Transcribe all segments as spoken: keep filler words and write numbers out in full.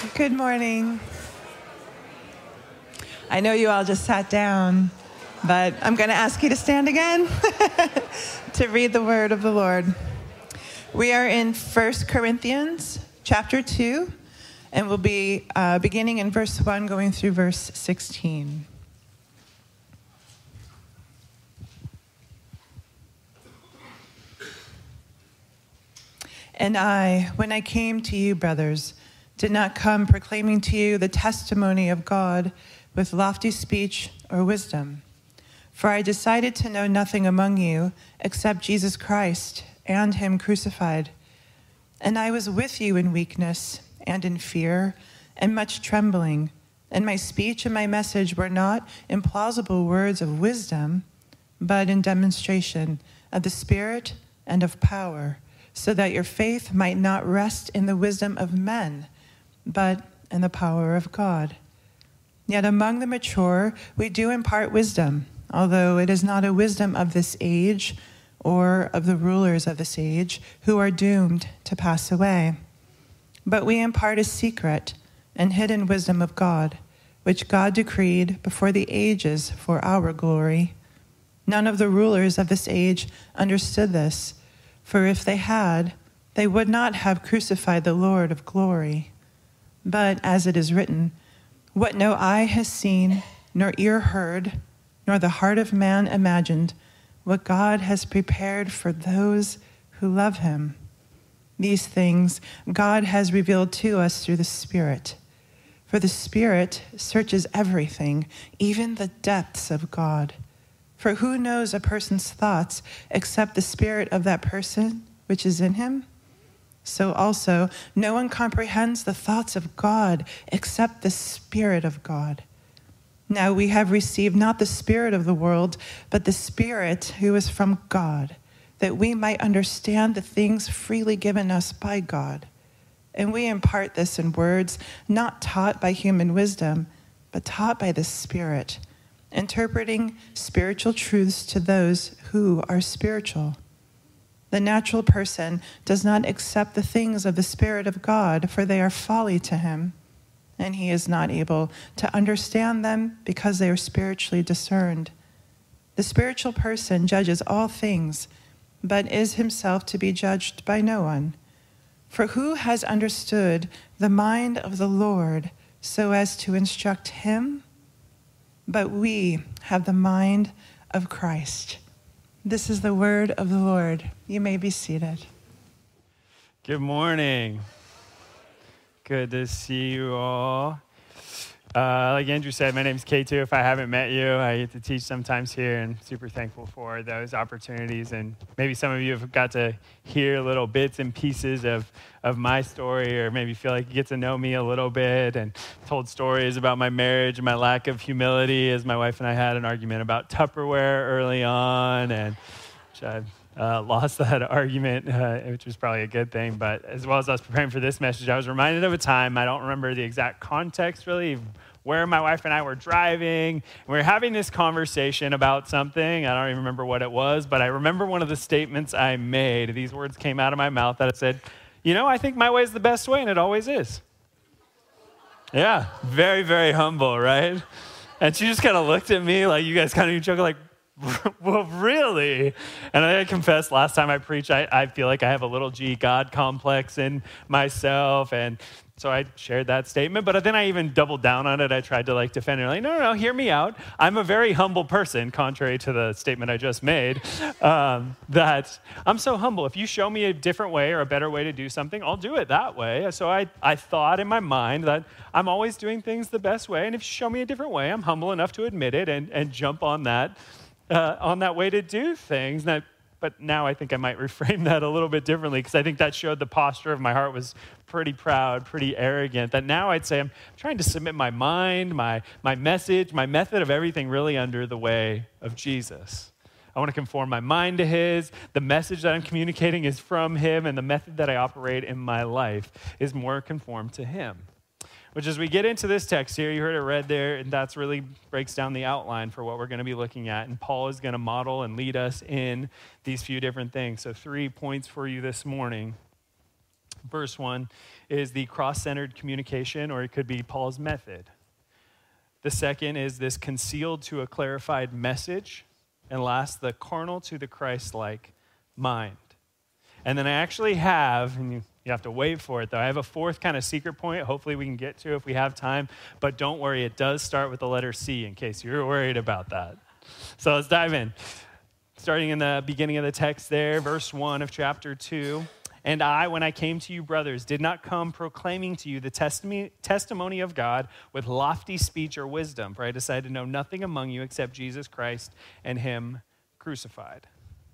Good morning. I know you all just sat down, but I'm going to ask you to stand again to read the word of the Lord. We are in First Corinthians chapter two, and we'll be uh, beginning in verse one, going through verse sixteen. And I, when I came to you, brothers, did not come proclaiming to you the testimony of God with lofty speech or wisdom. For I decided to know nothing among you except Jesus Christ and him crucified. And I was with you in weakness and in fear and much trembling. And my speech and my message were not in plausible words of wisdom, but in demonstration of the Spirit and of power, so that your faith might not rest in the wisdom of men, but in the power of God. Yet among the mature we do impart wisdom, although it is not a wisdom of this age or of the rulers of this age who are doomed to pass away. But we impart a secret and hidden wisdom of God, which God decreed before the ages for our glory. None of the rulers of this age understood this, for if they had, they would not have crucified the Lord of glory. But as it is written, what no eye has seen, nor ear heard, nor the heart of man imagined, what God has prepared for those who love him. These things God has revealed to us through the Spirit. For the Spirit searches everything, even the depths of God. For who knows a person's thoughts except the spirit of that person which is in him? So also, no one comprehends the thoughts of God except the Spirit of God. Now we have received not the spirit of the world, but the Spirit who is from God, that we might understand the things freely given us by God. And we impart this in words not taught by human wisdom, but taught by the Spirit, interpreting spiritual truths to those who are spiritual. The natural person does not accept the things of the Spirit of God, for they are folly to him, and he is not able to understand them because they are spiritually discerned. The spiritual person judges all things, but is himself to be judged by no one. For who has understood the mind of the Lord so as to instruct him? But we have the mind of Christ. This is the word of the Lord. You may be seated. Good morning. Good to see you all. Uh, like Andrew said, my name's K two. If I haven't met you, I get to teach sometimes here, and super thankful for those opportunities. And maybe some of you have got to hear little bits and pieces of, of my story, or maybe feel like you get to know me a little bit, and told stories about my marriage and my lack of humility as my wife and I had an argument about Tupperware early on, and which I've Uh, lost that argument, uh, which was probably a good thing. But as well as I was preparing for this message, I was reminded of a time, I don't remember the exact context really, where my wife and I were driving. And we were having this conversation about something. I don't even remember what it was, but I remember one of the statements I made. These words came out of my mouth that it said, you know, I think my way is the best way, and it always is. Yeah, very, very humble, right? And she just kind of looked at me like, you guys kind of joking, like, well, really? And I confess, last time I preached, I, I feel like I have a little G God complex in myself. And so I shared that statement. But then I even doubled down on it. I tried to like defend it. Like, no, no, no, hear me out. I'm a very humble person, contrary to the statement I just made, um, that I'm so humble. If you show me a different way or a better way to do something, I'll do it that way. So I, I thought in my mind that I'm always doing things the best way. And if you show me a different way, I'm humble enough to admit it and, and jump on that. Uh, on that way to do things. That, but now I think I might reframe that a little bit differently, because I think that showed the posture of my heart was pretty proud, pretty arrogant. That now I'd say I'm trying to submit my mind, my, my message, my method of everything really under the way of Jesus. I want to conform my mind to his. The message that I'm communicating is from him, and the method that I operate in my life is more conformed to him. Which, as we get into this text here, you heard it read there, and that's really breaks down the outline for what we're going to be looking at. And Paul is going to model and lead us in these few different things. So three points for you this morning. Verse one is the cross-centered communication, or it could be Paul's method. The second is this concealed to a clarified message. And last, the carnal to the Christ-like mind. And then I actually have, and you, you have to wait for it though, I have a fourth kind of secret point, hopefully we can get to if we have time. But don't worry, it does start with the letter C in case you're worried about that. So let's dive in. Starting in the beginning of the text there, verse one of chapter two. And I, when I came to you, brothers, did not come proclaiming to you the testimony, testimony of God with lofty speech or wisdom, for I decided to know nothing among you except Jesus Christ and him crucified.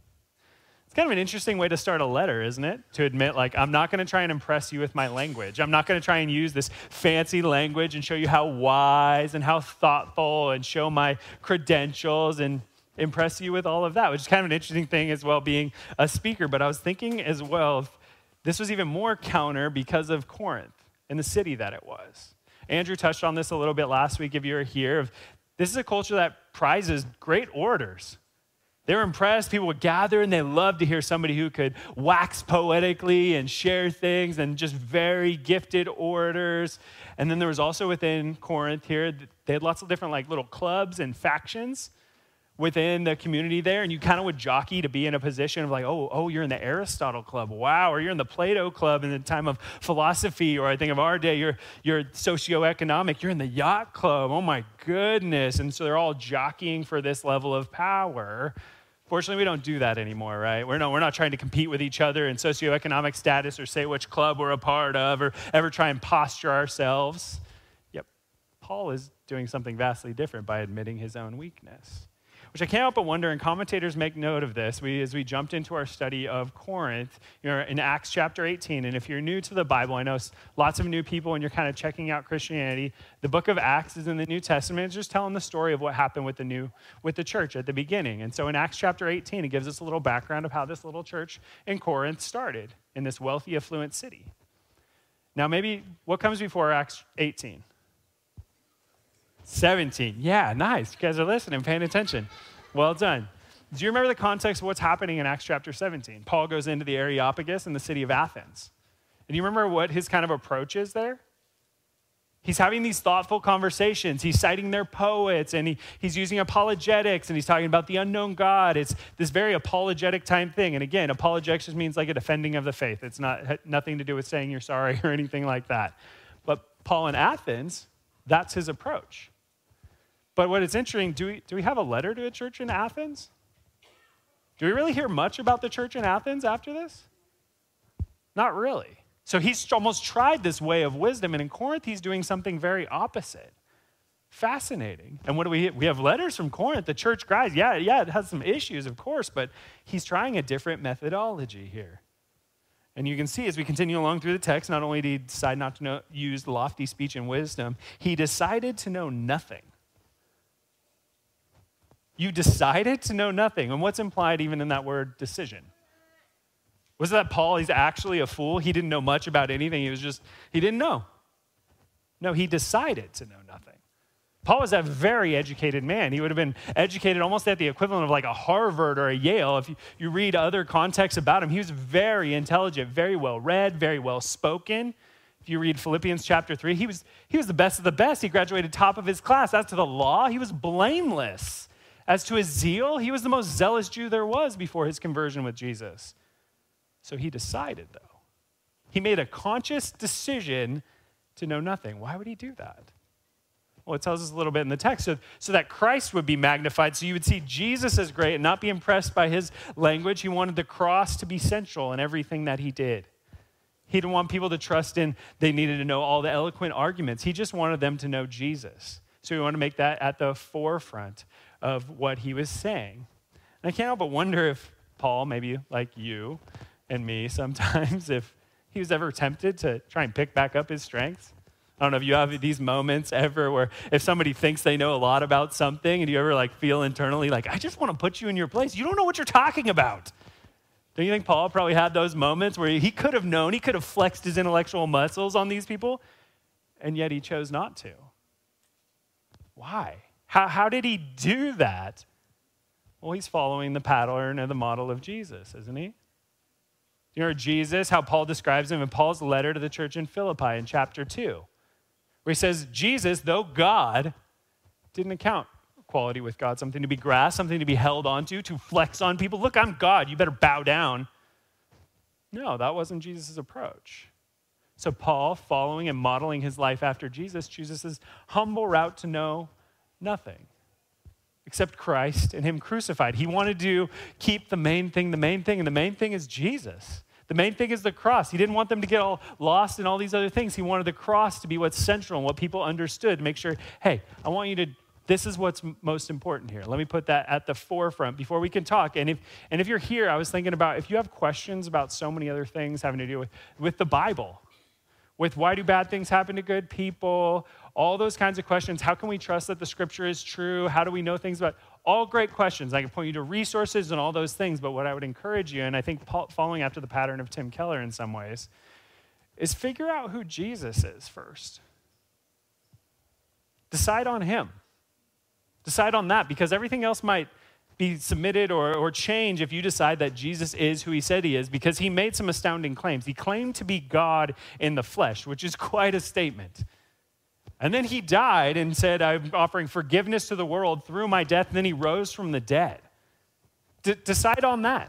It's kind of an interesting way to start a letter, isn't it? To admit, like, I'm not going to try and impress you with my language. I'm not going to try and use this fancy language and show you how wise and how thoughtful and show my credentials and impress you with all of that, which is kind of an interesting thing as well, being a speaker. But I was thinking as well, if this was even more counter because of Corinth and the city that it was. Andrew touched on this a little bit last week if you were here. This is a culture that prizes great orators. They were impressed. People would gather and they loved to hear somebody who could wax poetically and share things, and just very gifted orators. And then there was also within Corinth here, they had lots of different like little clubs and factions within the community there, and you kind of would jockey to be in a position of like, oh, oh, you're in the Aristotle club, wow, or you're in the Plato club in the time of philosophy, or I think of our day, you're you're socioeconomic, you're in the yacht club, oh my goodness, and so they're all jockeying for this level of power. Fortunately, we don't do that anymore, right? We're not, we're not trying to compete with each other in socioeconomic status or say which club we're a part of or ever try and posture ourselves. Yep, Paul is doing something vastly different by admitting his own weakness. Which I can't help but wonder, and commentators make note of this, we, as we jumped into our study of Corinth, you're in Acts chapter eighteen, and if you're new to the Bible, I know lots of new people and you're kind of checking out Christianity, the book of Acts is in the New Testament. It's just telling the story of what happened with the new, with the church at the beginning. And so in Acts chapter eighteen, it gives us a little background of how this little church in Corinth started in this wealthy, affluent city. Now maybe, what comes before Acts eighteen? seventeen. Yeah, nice. You guys are listening, paying attention. Well done. Do you remember the context of what's happening in Acts chapter seventeen? Paul goes into the Areopagus in the city of Athens. And you remember what his kind of approach is there? He's having these thoughtful conversations. He's citing their poets, and he, he's using apologetics, and he's talking about the unknown God. It's this very apologetic type thing. And again, apologetics just means like a defending of the faith. It's not nothing to do with saying you're sorry or anything like that. But Paul in Athens, that's his approach. But what is interesting, do we, do we have a letter to a church in Athens? Do we really hear much about the church in Athens after this? Not really. So he's almost tried this way of wisdom, and in Corinth, he's doing something very opposite. Fascinating. And what do we we have letters from Corinth, the church guys. Yeah, yeah, it has some issues, of course, but he's trying a different methodology here. And you can see as we continue along through the text, not only did he decide not to know, use lofty speech and wisdom, he decided to know nothing. You decided to know nothing. And what's implied even in that word decision? Was that Paul, he's actually a fool? He didn't know much about anything. He was just, he didn't know. No, he decided to know nothing. Paul was a very educated man. He would have been educated almost at the equivalent of like a Harvard or a Yale. If you, you read other contexts about him, he was very intelligent, very well read, very well spoken. If you read Philippians chapter three, he was, he was the best of the best. He graduated top of his class. As to the law, he was blameless. As to his zeal, he was the most zealous Jew there was before his conversion with Jesus. So he decided, though. He made a conscious decision to know nothing. Why would he do that? Well, it tells us a little bit in the text. So, so that Christ would be magnified, so you would see Jesus as great and not be impressed by his language. He wanted the cross to be central in everything that he did. He didn't want people to trust in, they needed to know all the eloquent arguments. He just wanted them to know Jesus. So he wanted to make that at the forefront of what he was saying. And I can't help but wonder if Paul, maybe like you and me sometimes, if he was ever tempted to try and pick back up his strengths. I don't know if you have these moments ever where if somebody thinks they know a lot about something and you ever like feel internally like, I just want to put you in your place. You don't know what you're talking about. Don't you think Paul probably had those moments where he could have known, he could have flexed his intellectual muscles on these people, and yet he chose not to? Why? How, how did he do that? Well, he's following the pattern and the model of Jesus, isn't he? You know Jesus, how Paul describes him in Paul's letter to the church in Philippi in chapter two, where he says, Jesus, though God, didn't account equality with God something to be grasped, something to be held onto, to flex on people. Look, I'm God, you better bow down. No, that wasn't Jesus' approach. So Paul, following and modeling his life after Jesus, chooses this humble route to know nothing except Christ and him crucified. He wanted to keep the main thing the main thing, and the main thing is Jesus. The main thing is the cross. He didn't want them to get all lost in all these other things. He wanted the cross to be what's central and what people understood, to make sure, hey, I want you to, this is what's most important here. Let me put that at the forefront before we can talk. And if and if you're here, I was thinking about, if you have questions about so many other things having to do with, with the Bible, with why do bad things happen to good people, all those kinds of questions. How can we trust that the scripture is true? How do we know things about, all great questions. I can point you to resources and all those things, but what I would encourage you, and I think following after the pattern of Tim Keller in some ways, is figure out who Jesus is first. Decide on him. Decide on that, because everything else might be submitted or, or change if you decide that Jesus is who he said he is, because he made some astounding claims. He claimed to be God in the flesh, which is quite a statement. And then he died and said, I'm offering forgiveness to the world through my death, and then he rose from the dead. D- decide on that.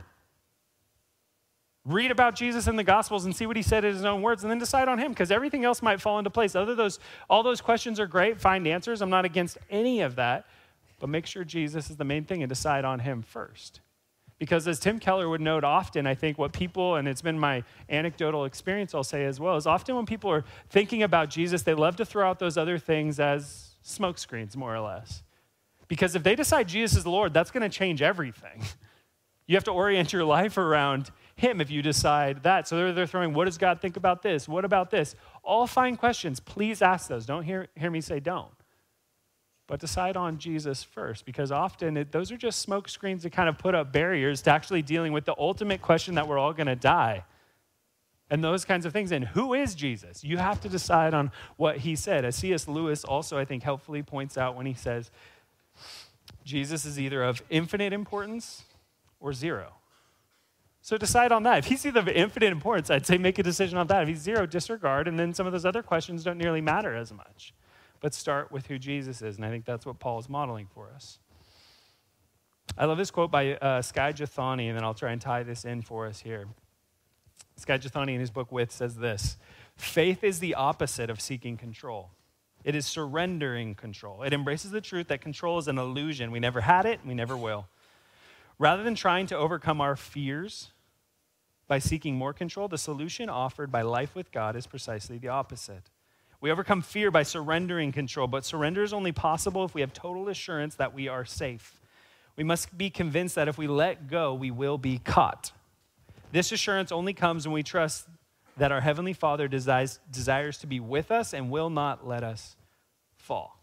Read about Jesus in the Gospels and see what he said in his own words, and then decide on him, because everything else might fall into place. Other those, all those questions are great. Find answers. I'm not against any of that. But make sure Jesus is the main thing and decide on him first. Because as Tim Keller would note often, I think what people, and it's been my anecdotal experience I'll say as well, is often when people are thinking about Jesus, they love to throw out those other things as smokescreens, more or less. Because if they decide Jesus is the Lord, that's going to change everything. You have to orient your life around him if you decide that. So they're, they're throwing, what does God think about this? What about this? All fine questions. Please ask those. Don't hear, hear me say don't. But decide on Jesus first, because often it, those are just smoke screens to kind of put up barriers to actually dealing with the ultimate question that we're all going to die. And those kinds of things. And who is Jesus? You have to decide on what he said. As C S Lewis also, I think, helpfully points out when he says, Jesus is either of infinite importance or zero. So decide on that. If he's either of infinite importance, I'd say make a decision on that. If he's zero, disregard, and then some of those other questions don't nearly matter as much. But start with who Jesus is, and I think that's what Paul is modeling for us. I love this quote by uh, Skye Jethani, and then I'll try and tie this in for us here. Skye Jethani in his book With says this: faith is the opposite of seeking control. It is surrendering control. It embraces the truth that control is an illusion. We never had it, and we never will. Rather than trying to overcome our fears by seeking more control, the solution offered by life with God is precisely the opposite. We overcome fear by surrendering control, but surrender is only possible if we have total assurance that we are safe. We must be convinced that if we let go, we will be caught. This assurance only comes when we trust that our Heavenly Father desires, desires to be with us and will not let us fall.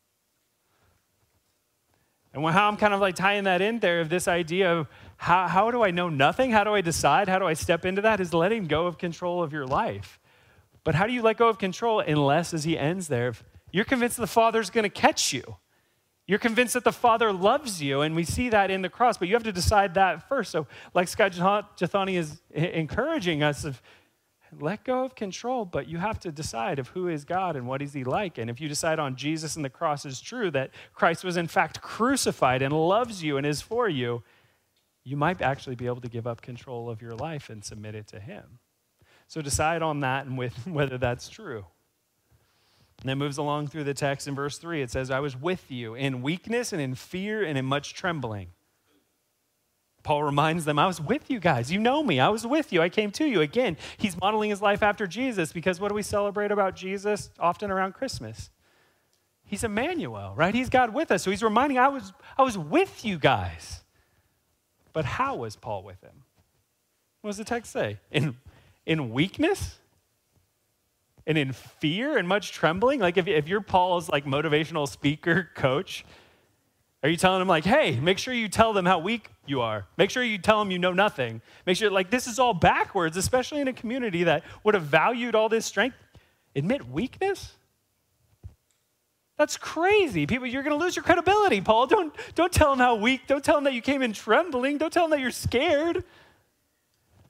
And how I'm kind of like tying that in there of this idea of how, how do I know nothing? How do I decide? How do I step into that? Is letting go of control of your life. But how do you let go of control unless, as he ends there, you're convinced the Father's going to catch you? You're convinced that the Father loves you, and we see that in the cross, but you have to decide that first. So like Skye Jethani is encouraging us, of let go of control, but you have to decide of who is God and what is he like. And if you decide on Jesus and the cross is true, that Christ was in fact crucified and loves you and is for you, you might actually be able to give up control of your life and submit it to him. So decide on that and with whether that's true. And then moves along through the text in verse three. It says, I was with you in weakness and in fear and in much trembling. Paul reminds them, I was with you guys. You know me. I was with you. I came to you. Again, he's modeling his life after Jesus, because what do we celebrate about Jesus often around Christmas? He's Emmanuel, right? He's God with us. So he's reminding, I was, I was with you guys. But how was Paul with him? What does the text say? In In weakness? And in fear and much trembling? Like if, if you're Paul's like motivational speaker coach, are you telling him like, hey, make sure you tell them how weak you are. Make sure you tell them you know nothing. Make sure like this is all backwards, especially in a community that would have valued all this strength. Admit weakness? That's crazy. People, you're going to lose your credibility, Paul. Don't, don't tell them how weak. Don't tell them that you came in trembling. Don't tell them that you're scared.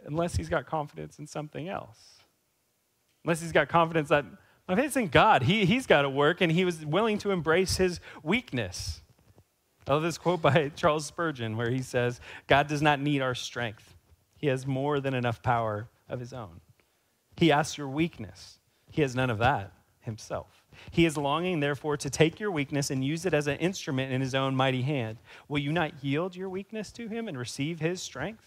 unless he's got confidence in something else. Unless he's got confidence that my faith's in God. He, he's got to work, and he was willing to embrace his weakness. I love this quote by Charles Spurgeon where he says, God does not need our strength. He has more than enough power of his own. He asks your weakness. He has none of that himself. He is longing, therefore, to take your weakness and use it as an instrument in his own mighty hand. Will you not yield your weakness to him and receive his strength?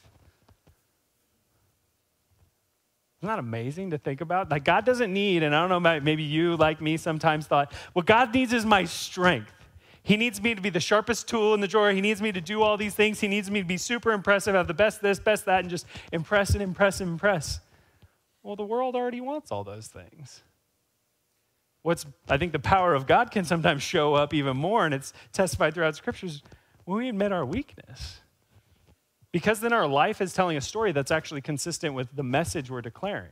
Isn't that amazing to think about? Like, God doesn't need, and I don't know, maybe you, like me, sometimes thought, what God needs is my strength. He needs me to be the sharpest tool in the drawer. He needs me to do all these things. He needs me to be super impressive, have the best this, best that, and just impress and impress and impress. Well, the world already wants all those things. What's, I think the power of God can sometimes show up even more, and it's testified throughout scriptures when we admit our weakness. Because then our life is telling a story that's actually consistent with the message we're declaring.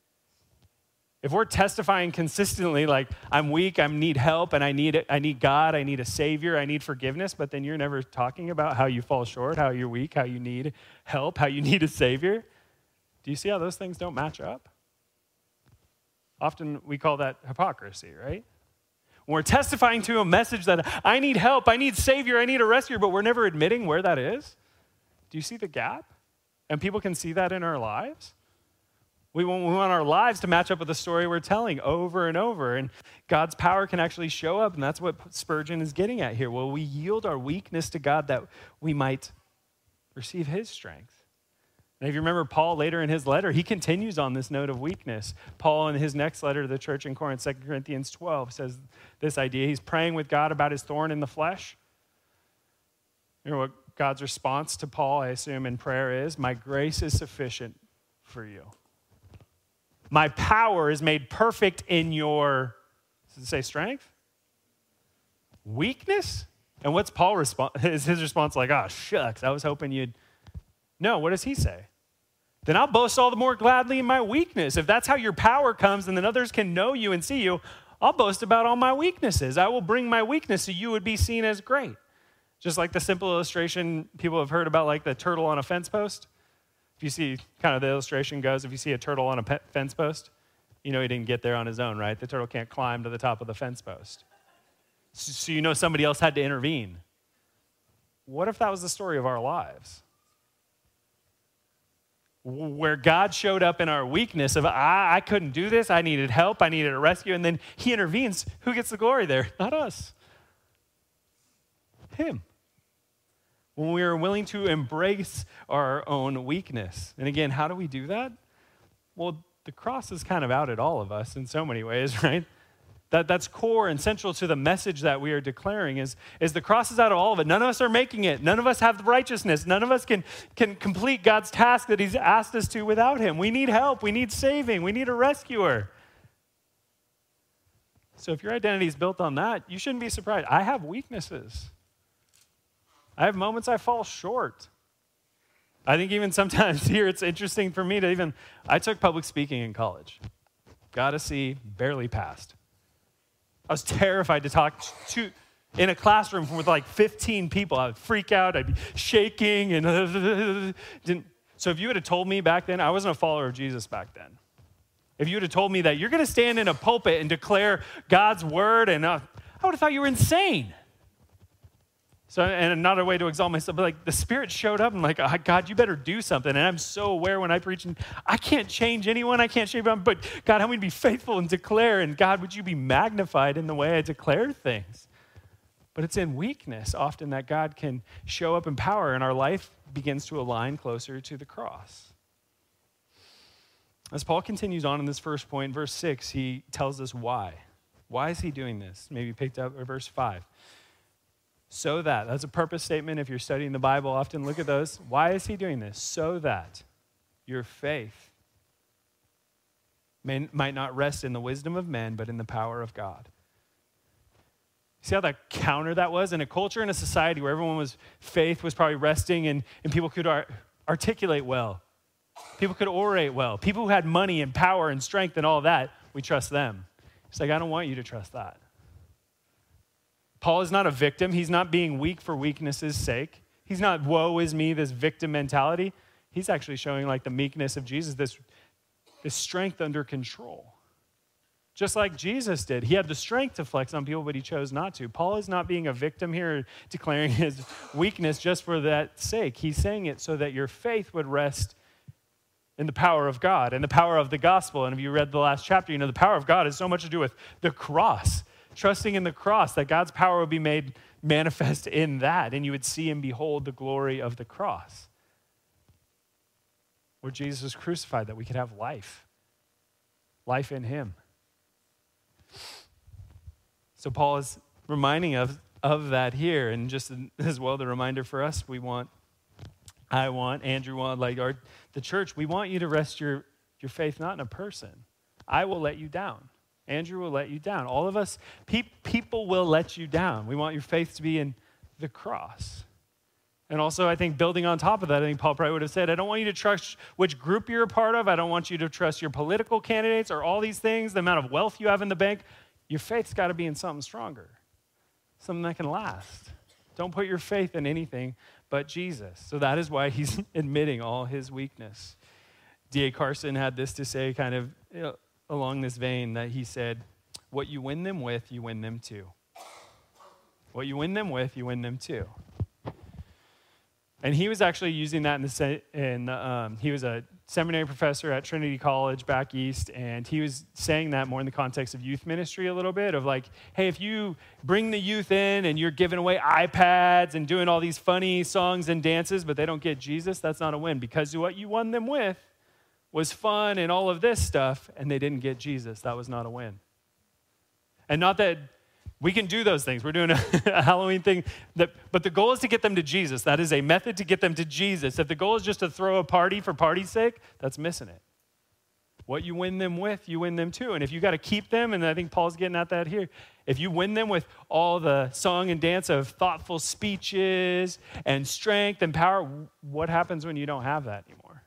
If we're testifying consistently like, I'm weak, I need help, and I need I need God, I need a Savior, I need forgiveness, but then you're never talking about how you fall short, how you're weak, how you need help, how you need a Savior, do you see how those things don't match up? Often we call that hypocrisy, right? When we're testifying to a message that I need help, I need Savior, I need a rescuer, but we're never admitting where that is. Do you see the gap? And people can see that in our lives. We want, we want our lives to match up with the story we're telling over and over. And God's power can actually show up. And that's what Spurgeon is getting at here. Will we yield our weakness to God that we might receive his strength? And if you remember Paul later in his letter, he continues on this note of weakness. Paul in his next letter to the church in Corinth, Second Corinthians twelve, says this idea. He's praying with God about his thorn in the flesh. You know what God's response to Paul, I assume, in prayer is, my grace is sufficient for you. My power is made perfect in your, does it say strength? Weakness? And what's Paul response? Is his response like, oh, shucks, I was hoping you'd. No, what does he say? Then I'll boast all the more gladly in my weakness. If that's how your power comes and then others can know you and see you, I'll boast about all my weaknesses. I will bring my weakness so you would be seen as great. Just like the simple illustration people have heard about, like the turtle on a fence post. If you see, kind of the illustration goes, if you see a turtle on a pe- fence post, you know he didn't get there on his own, right? The turtle can't climb to the top of the fence post. So, so you know somebody else had to intervene. What if that was the story of our lives? Where God showed up in our weakness of, I, I couldn't do this, I needed help, I needed a rescue, and then he intervenes. Who gets the glory there? Not us. Him. When we are willing to embrace our own weakness. And again, how do we do that? Well, the cross is kind of out at all of us in so many ways, right? That, that's core and central to the message that we are declaring is, is the cross is out of all of it. None of us are making it. None of us have the righteousness. None of us can, can complete God's task that he's asked us to without him. We need help. We need saving. We need a rescuer. So if your identity is built on that, you shouldn't be surprised. I have weaknesses. I have moments I fall short. I think even sometimes here it's interesting for me to even, I took public speaking in college. Got a C, barely passed. I was terrified to talk to, in a classroom with like fifteen people. I would freak out, I'd be shaking. and didn't. So if you would have told me back then, I wasn't a follower of Jesus back then. If you would have told me that you're going to stand in a pulpit and declare God's word, and uh, I would have thought you were insane. So, and another way to exalt myself, but like the Spirit showed up and like, oh, God, you better do something. And I'm so aware when I preach, and I can't change anyone, I can't shape them, but God, help me to be faithful and declare, and God, would you be magnified in the way I declare things? But it's in weakness often that God can show up in power, and our life begins to align closer to the cross. As Paul continues on in this first point, verse six, he tells us why. Why is he doing this? Maybe picked up at verse five. So that, that's a purpose statement. If you're studying the Bible, often look at those. Why is he doing this? So that your faith may, might not rest in the wisdom of men, but in the power of God. See how that counter that was? In a culture, in a society where everyone was, faith was probably resting and, and people could ar- articulate well. People could orate well. People who had money and power and strength and all of that, we trust them. It's like, I don't want you to trust that. Paul is not a victim. He's not being weak for weakness' sake. He's not, woe is me, this victim mentality. he's actually showing like the meekness of Jesus, this, this strength under control. Just like Jesus did. He had the strength to flex on people, but he chose not to. Paul is not being a victim here, declaring his weakness just for that sake. He's saying it so that your faith would rest in the power of God and the power of the gospel. And if you read the last chapter, you know the power of God has so much to do with the cross, trusting in the cross, that God's power would be made manifest in that, and you would see and behold the glory of the cross, where Jesus was crucified, that we could have life, life in him. So Paul is reminding us of, of that here, and just as well the reminder for us, we want, I want, Andrew want, like our the church, we want you to rest your, your faith not in a person. I will let you down. Andrew will let you down. All of us, pe- people will let you down. We want your faith to be in the cross. And also, I think building on top of that, I think Paul probably would have said, I don't want you to trust which group you're a part of. I don't want you to trust your political candidates or all these things, the amount of wealth you have in the bank. Your faith's got to be in something stronger, something that can last. Don't put your faith in anything but Jesus. So that is why he's admitting all his weakness. D A Carson had this to say kind of you know, along this vein, that he said, what you win them with, you win them too. What you win them with, you win them too. And he was actually using that in the, in the um, he was a seminary professor at Trinity College back east, and he was saying that more in the context of youth ministry a little bit, of like, hey, if you bring the youth in and you're giving away iPads and doing all these funny songs and dances, but they don't get Jesus, that's not a win, because what you won them with was fun and all of this stuff, and they didn't get Jesus. That was not a win. And not that we can do those things. We're doing a, a Halloween thing, that, but the goal is to get them to Jesus. That is a method to get them to Jesus. If the goal is just to throw a party for party's sake, that's missing it. What you win them with, you win them too. And if you got to keep them, and I think Paul's getting at that here, if you win them with all the song and dance of thoughtful speeches and strength and power, what happens when you don't have that anymore?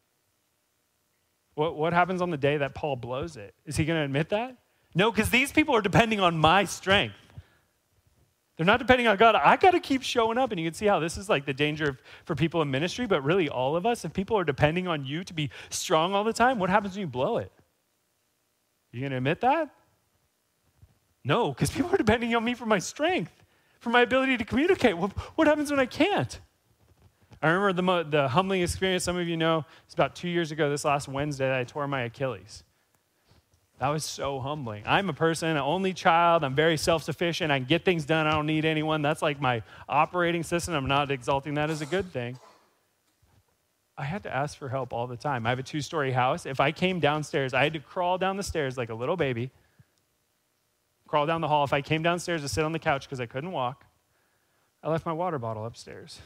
What, what happens on the day that Paul blows it? Is he going to admit that? No, because these people are depending on my strength. They're not depending on God. I got to keep showing up. And you can see how this is like the danger of, for people in ministry, but really all of us. If people are depending on you to be strong all the time, what happens when you blow it? You going to admit that? No, because people are depending on me for my strength, for my ability to communicate. What, what happens when I can't? I remember the, mo- the humbling experience, some of you know, it's about two years ago, this last Wednesday, that I tore my Achilles. That was so humbling. I'm a person, an only child. I'm very self-sufficient. I can get things done. I don't need anyone. That's like my operating system. I'm not exalting that as a good thing. I had to ask for help all the time. I have a two-story house. If I came downstairs, I had to crawl down the stairs like a little baby, crawl down the hall. If I came downstairs to sit on the couch because I couldn't walk, I left my water bottle upstairs.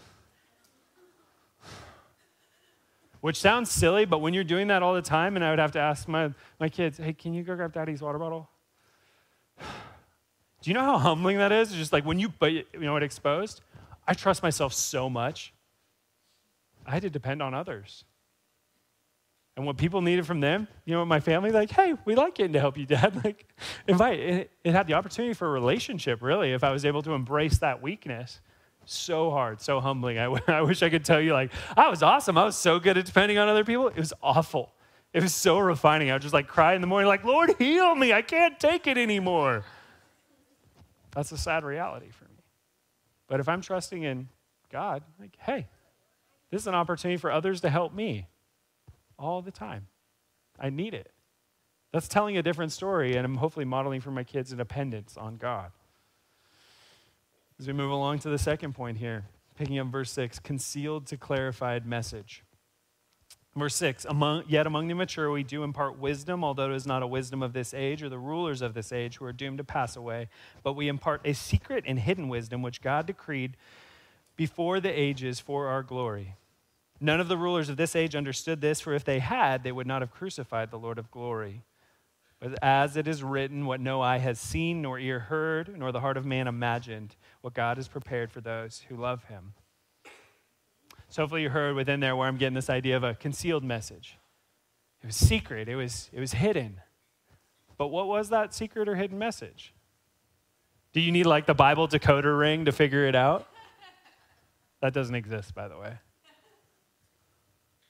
Which sounds silly, but when you're doing that all the time, and I would have to ask my, my kids, hey, can you go grab Daddy's water bottle? Do you know how humbling that is? It's just like when you, but you know what, exposed? I trust myself so much. I had to depend on others. And what people needed from them, you know, my family, like, hey, we like getting to help you, Dad. Like, invite. It, it had the opportunity for a relationship, really, if I was able to embrace that weakness. So hard, so humbling. I, I wish I could tell you, like, I was awesome. I was so good at depending on other people. It was awful. It was so refining. I would just, like, cry in the morning, like, Lord, heal me. I can't take it anymore. That's a sad reality for me. But if I'm trusting in God, like, hey, this is an opportunity for others to help me all the time. I need it. That's telling a different story, and I'm hopefully modeling for my kids a dependence on God. As we move along to the second point here, picking up verse six, concealed to clarified message. Verse six, among, yet among the mature we do impart wisdom, although it is not a wisdom of this age or the rulers of this age who are doomed to pass away, but we impart a secret and hidden wisdom which God decreed before the ages for our glory. None of the rulers of this age understood this, for if they had, they would not have crucified the Lord of glory. But as it is written, what no eye has seen, nor ear heard, nor the heart of man imagined, what God has prepared for those who love him. So hopefully you heard within there where I'm getting this idea of a concealed message. It was secret. It was, it was hidden. But what was that secret or hidden message? Do you need like the Bible decoder ring to figure it out? That doesn't exist, by the way.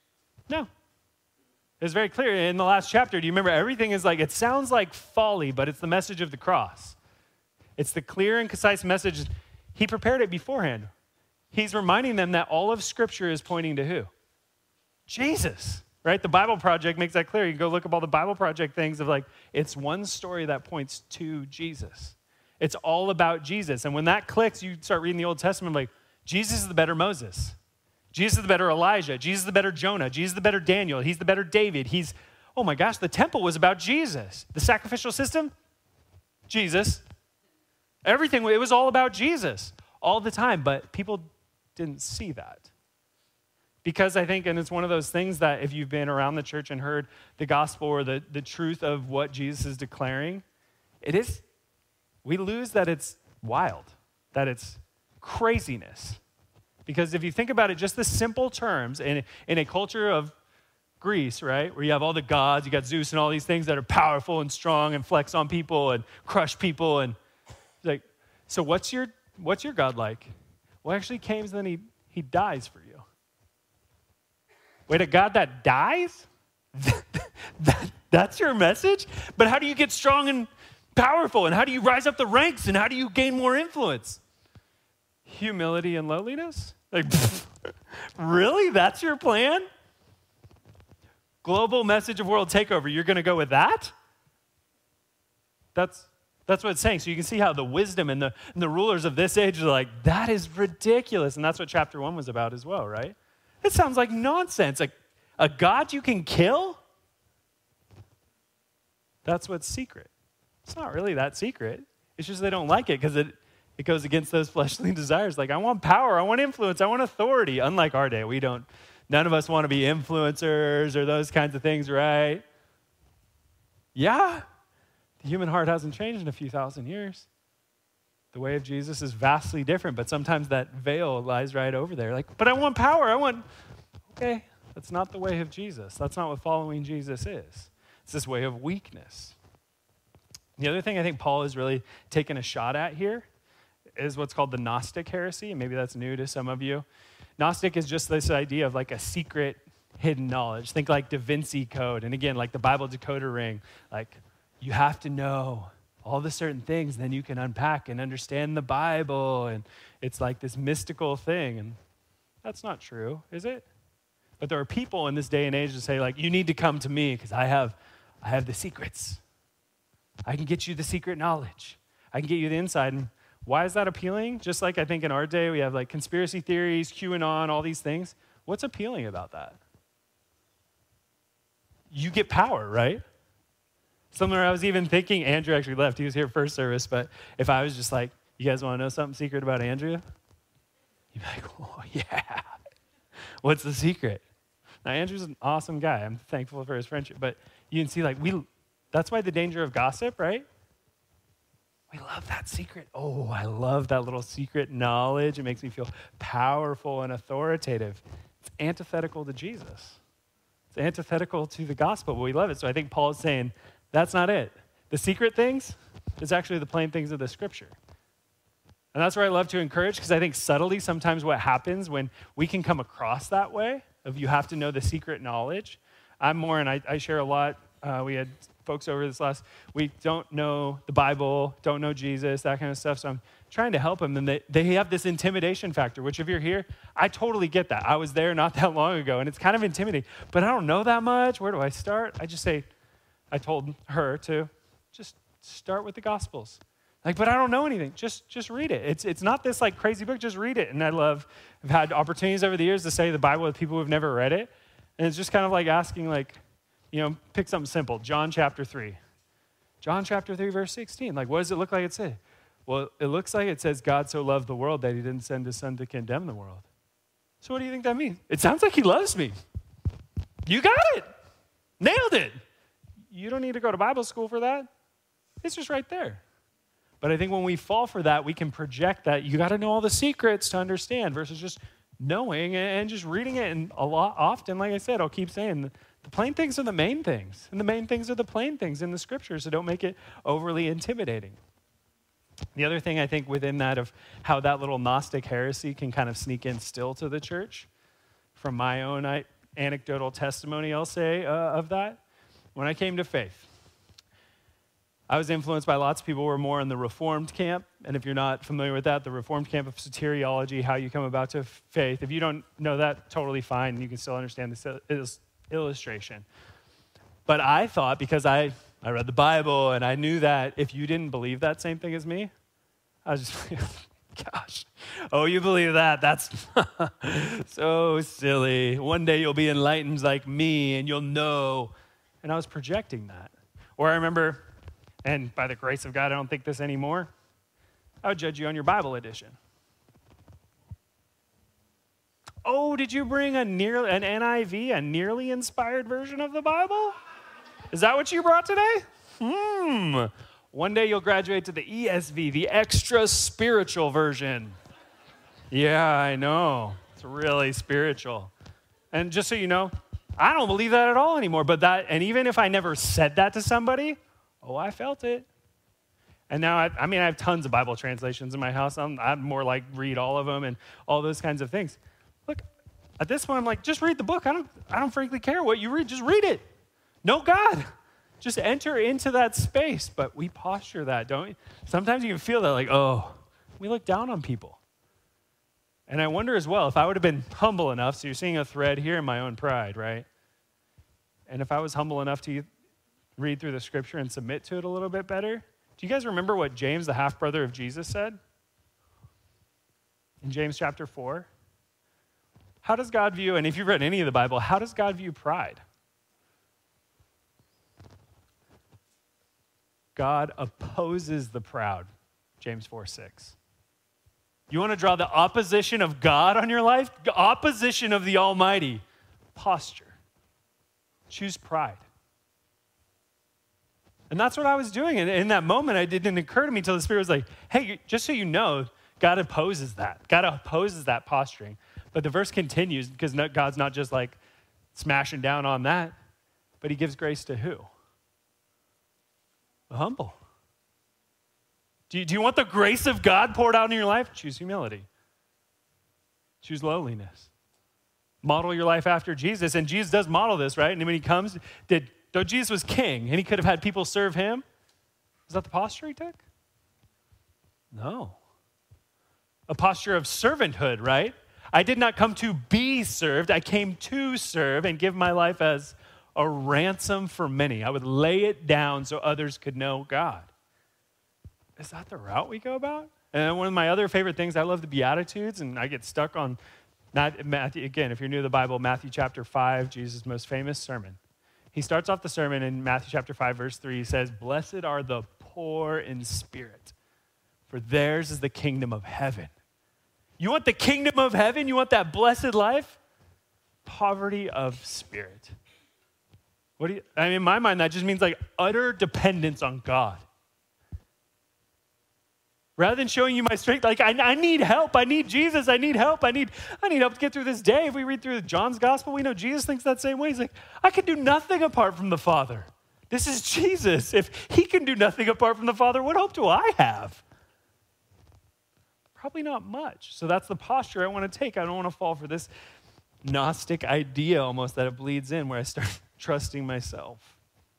No. It's very clear in the last chapter. Do you remember everything is like, it sounds like folly, but it's the message of the cross. It's the clear and concise message. He prepared it beforehand. He's reminding them that all of Scripture is pointing to who? Jesus, right? The Bible Project makes that clear. You can go look up all the Bible Project things of like, it's one story that points to Jesus. It's all about Jesus. And when that clicks, you start reading the Old Testament like, Jesus is the better Moses. Jesus is the better Elijah. Jesus is the better Jonah. Jesus is the better Daniel. He's the better David. He's, oh my gosh, the temple was about Jesus. The sacrificial system, Jesus. Everything, it was all about Jesus all the time, but people didn't see that. Because I think, and it's one of those things that if you've been around the church and heard the gospel or the, the truth of what Jesus is declaring, it is, we lose that it's wild, that it's craziness. Because if you think about it, just the simple terms, in, in a culture of Greece, right, where you have all the gods, you got Zeus and all these things that are powerful and strong and flex on people and crush people. And like, so what's your what's your God like? Well, actually came and then he, he dies for you. Wait, a God that dies? that, that's your message? But how do you get strong and powerful? And how do you rise up the ranks? And how do you gain more influence? Humility and lowliness? Like, really? That's your plan? Global message of world takeover. You're going to go with that? That's that's what it's saying. So you can see how the wisdom and the, and the rulers of this age are like, that is ridiculous. And that's what chapter one was about as well, right? It sounds like nonsense. Like a God you can kill? That's what's secret. It's not really that secret. It's just they don't like it because it It goes against those fleshly desires. Like, I want power, I want influence, I want authority. Unlike our day, we don't, none of us want to be influencers or those kinds of things, right? Yeah, the human heart hasn't changed in a few thousand years. The way of Jesus is vastly different, but sometimes that veil lies right over there. Like, but I want power, I want, okay, that's not the way of Jesus. That's not what following Jesus is. It's this way of weakness. The other thing I think Paul is really taking a shot at here is what's called the Gnostic heresy, and maybe that's new to some of you. Gnostic is just this idea of like a secret hidden knowledge. Think like Da Vinci Code, and again, like the Bible decoder ring. Like, you have to know all the certain things, then you can unpack and understand the Bible, and it's like this mystical thing, and that's not true, is it? But there are people in this day and age that say like, you need to come to me because I have, I have the secrets. I can get you the secret knowledge. I can get you the inside. And why is that appealing? Just like I think in our day, we have like conspiracy theories, QAnon, all these things. What's appealing about that? You get power, right? Somewhere I was even thinking, Andrew actually left. He was here first service, but if I was just like, you guys want to know something secret about Andrew? You'd be like, oh, yeah. What's the secret? Now, Andrew's an awesome guy. I'm thankful for his friendship, but you can see like, we. that's why the danger of gossip, right? We love that secret. Oh, I love that little secret knowledge. It makes me feel powerful and authoritative. It's antithetical to Jesus. It's antithetical to the gospel, but we love it. So I think Paul is saying, that's not it. The secret things is actually the plain things of the scripture. And that's where I love to encourage, because I think subtly sometimes what happens when we can come across that way of you have to know the secret knowledge. I'm more, and I, I share a lot. Uh, we had folks over this last week don't know the Bible, don't know Jesus, that kind of stuff. So I'm trying to help them. And they, they have this intimidation factor, which if you're here, I totally get that. I was there not that long ago, and it's kind of intimidating. But I don't know that much. Where do I start? I just say, I told her to just start with the Gospels. Like, but I don't know anything. Just just read it. It's it's not this like crazy book. Just read it. And I love, I've had opportunities over the years to study the Bible with people who've never read it. And it's just kind of like asking like, you know, pick something simple. John chapter three. John chapter three, verse sixteen. Like, what does it look like it says? Well, it looks like it says God so loved the world that he didn't send his son to condemn the world. So what do you think that means? It sounds like he loves me. You got it. Nailed it. You don't need to go to Bible school for that. It's just right there. But I think when we fall for that, we can project that you got to know all the secrets to understand versus just knowing and just reading it. And a lot often, like I said, I'll keep saying, the plain things are the main things. And the main things are the plain things in the scriptures, so don't make it overly intimidating. The other thing I think within that of how that little Gnostic heresy can kind of sneak in still to the church, from my own anecdotal testimony, I'll say, uh, of that. When I came to faith, I was influenced by lots of people who were more in the Reformed camp. And if you're not familiar with that, the Reformed camp of soteriology, how you come about to faith. If you don't know that, totally fine. You can still understand this illustration. But I thought, because I, I read the Bible and I knew that if you didn't believe that same thing as me, I was just like, gosh, oh, you believe that? That's so silly. One day you'll be enlightened like me and you'll know. And I was projecting that. Or I remember, and by the grace of God, I don't think this anymore, I would judge you on your Bible edition. Oh, did you bring a near, an N I V, a nearly inspired version of the Bible? Is that what you brought today? Hmm. One day you'll graduate to the E S V, the extra spiritual version. Yeah, I know. It's really spiritual. And just so you know, I don't believe that at all anymore. But that, and even if I never said that to somebody, oh, I felt it. And now, I, I mean, I have tons of Bible translations in my house. I'm, I'm more like read all of them and all those kinds of things. Look, at this point, I'm like, just read the book. I don't, I don't frankly care what you read. Just read it. Know God. Just enter into that space. But we posture that, don't we? Sometimes you can feel that like, oh, we look down on people. And I wonder as well, if I would have been humble enough, so you're seeing a thread here in my own pride, right? And if I was humble enough to read through the scripture and submit to it a little bit better, do you guys remember what James, the half-brother of Jesus, said? In James chapter four? How does God view, and if you've read any of the Bible, how does God view pride? God opposes the proud, James four six. You want to draw the opposition of God on your life? Opposition of the Almighty. Posture. Choose pride. And that's what I was doing. And in that moment, it didn't occur to me until the Spirit was like, hey, just so you know, God opposes that. God opposes that posturing. But the verse continues because God's not just like smashing down on that, but he gives grace to who? The humble. Do you, do you want the grace of God poured out in your life? Choose humility. Choose lowliness. Model your life after Jesus. And Jesus does model this, right? And when he comes, did though Jesus was king and he could have had people serve him, was that the posture he took? No. A posture of servanthood, right? I did not come to be served. I came to serve and give my life as a ransom for many. I would lay it down so others could know God. Is that the route we go about? And one of my other favorite things, I love the Beatitudes, and I get stuck on, not Matthew, again, if you're new to the Bible, Matthew chapter five, Jesus' most famous sermon. He starts off the sermon in Matthew chapter five, verse three. He says, blessed are the poor in spirit, for theirs is the kingdom of heaven. You want the kingdom of heaven? You want that blessed life? Poverty of spirit. What do you, I mean, in my mind, that just means like utter dependence on God. Rather than showing you my strength, like I, I need help. I need Jesus. I need help. I need, I need help to get through this day. If we read through John's gospel, we know Jesus thinks that same way. He's like, I can do nothing apart from the Father. This is Jesus. If he can do nothing apart from the Father, what hope do I have? Probably not much. So that's the posture I want to take. I don't want to fall for this Gnostic idea almost that it bleeds in where I start trusting myself.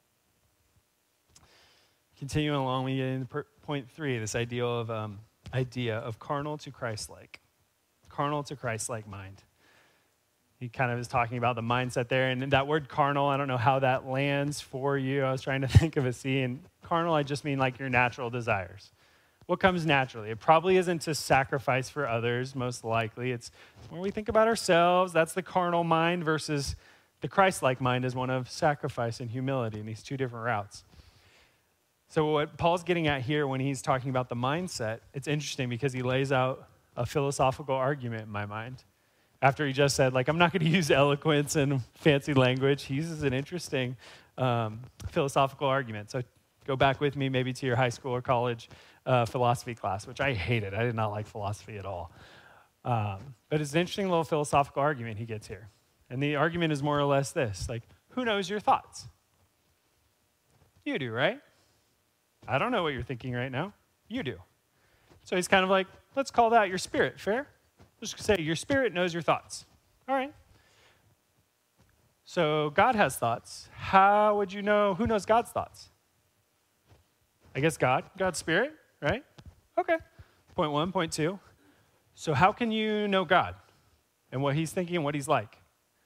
Continuing along, we get into per- point three, this idea of um, idea of carnal to Christ-like. Carnal to Christ-like mind. He kind of is talking about the mindset there. And that word carnal, I don't know how that lands for you. I was trying to think of a C. And carnal, I just mean like your natural desires. What comes naturally? It probably isn't to sacrifice for others, most likely. It's when we think about ourselves, that's the carnal mind versus the Christ-like mind is one of sacrifice and humility in these two different routes. So what Paul's getting at here when he's talking about the mindset, it's interesting because he lays out a philosophical argument in my mind. After he just said, like, I'm not going to use eloquence and fancy language, he uses an interesting um, philosophical argument. So go back with me maybe to your high school or college uh, philosophy class, which I hated. I did not like philosophy at all. Um, but it's an interesting little philosophical argument he gets here. And the argument is more or less this, like, who knows your thoughts? You do, right? I don't know what you're thinking right now. You do. So he's kind of like, let's call that your spirit. Fair? Just say your spirit knows your thoughts. All right. So God has thoughts. How would you know? Who knows God's thoughts? I guess God, God's Spirit, right? Okay. Point one, point two. So how can you know God and what he's thinking and what he's like?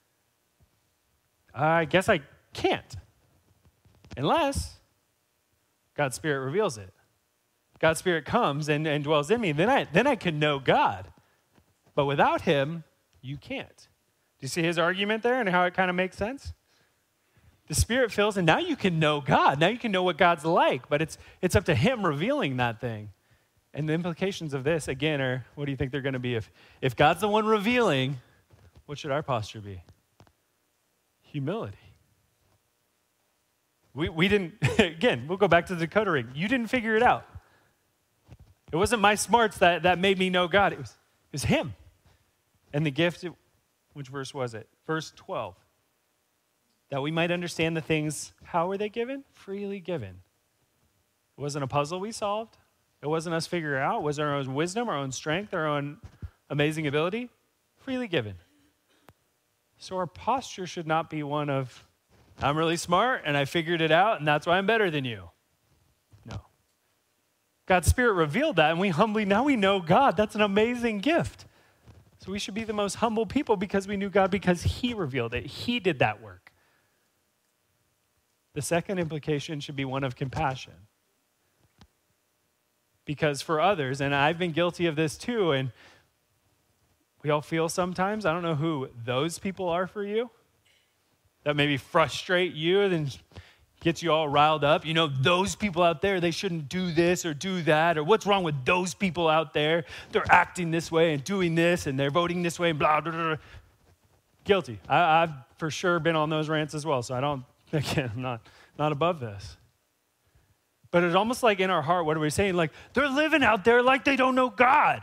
I guess I can't. Unless God's Spirit reveals it. God's Spirit comes and, and dwells in me, then I, then I can know God. But without him, you can't. Do you see his argument there and how it kind of makes sense? The Spirit fills, and now you can know God. Now you can know what God's like, but it's it's up to him revealing that thing. And the implications of this, again, are, what do you think they're going to be? If, if God's the one revealing, what should our posture be? Humility. We, we didn't, again, we'll go back to the decoder ring. You didn't figure it out. It wasn't my smarts that, that made me know God. It was, it was him. And the gift, which verse was it? Verse twelve. That we might understand the things, how were they given? Freely given. It wasn't a puzzle we solved. It wasn't us figuring it out. It was our own wisdom, our own strength, our own amazing ability. Freely given. So our posture should not be one of, I'm really smart and I figured it out and that's why I'm better than you. No. God's Spirit revealed that and we humbly, now we know God. That's an amazing gift. So we should be the most humble people because we knew God because he revealed it. He did that work. The second implication should be one of compassion. Because for others, and I've been guilty of this too, and we all feel sometimes, I don't know who those people are for you, that maybe frustrate you and gets you all riled up. You know, those people out there, they shouldn't do this or do that, or what's wrong with those people out there? They're acting this way and doing this, and they're voting this way, and blah, blah, blah. Guilty. I, I've for sure been on those rants as well, so I don't, again, I'm not, not above this. But it's almost like in our heart, what are we saying? Like, they're living out there like they don't know God.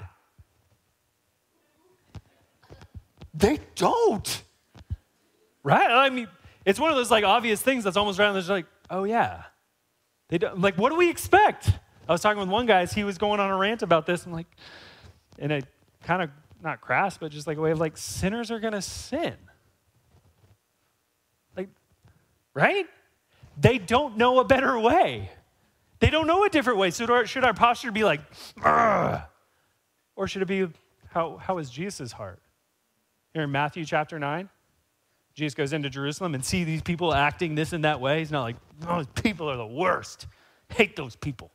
They don't. Right? I mean, it's one of those like obvious things that's almost around. There's like, oh yeah. They don't, like, what do we expect? I was talking with one guy as he was going on a rant about this. I'm like, in a kind of, not crass, but just like a way of like, sinners are going to sin. Like, right? They don't know a better way. They don't know a different way. So should our posture be like, ugh? Or should it be, how, how is Jesus' heart? Here in Matthew chapter nine, Jesus goes into Jerusalem and see these people acting this and that way. He's not like, those people are the worst. Hate those people.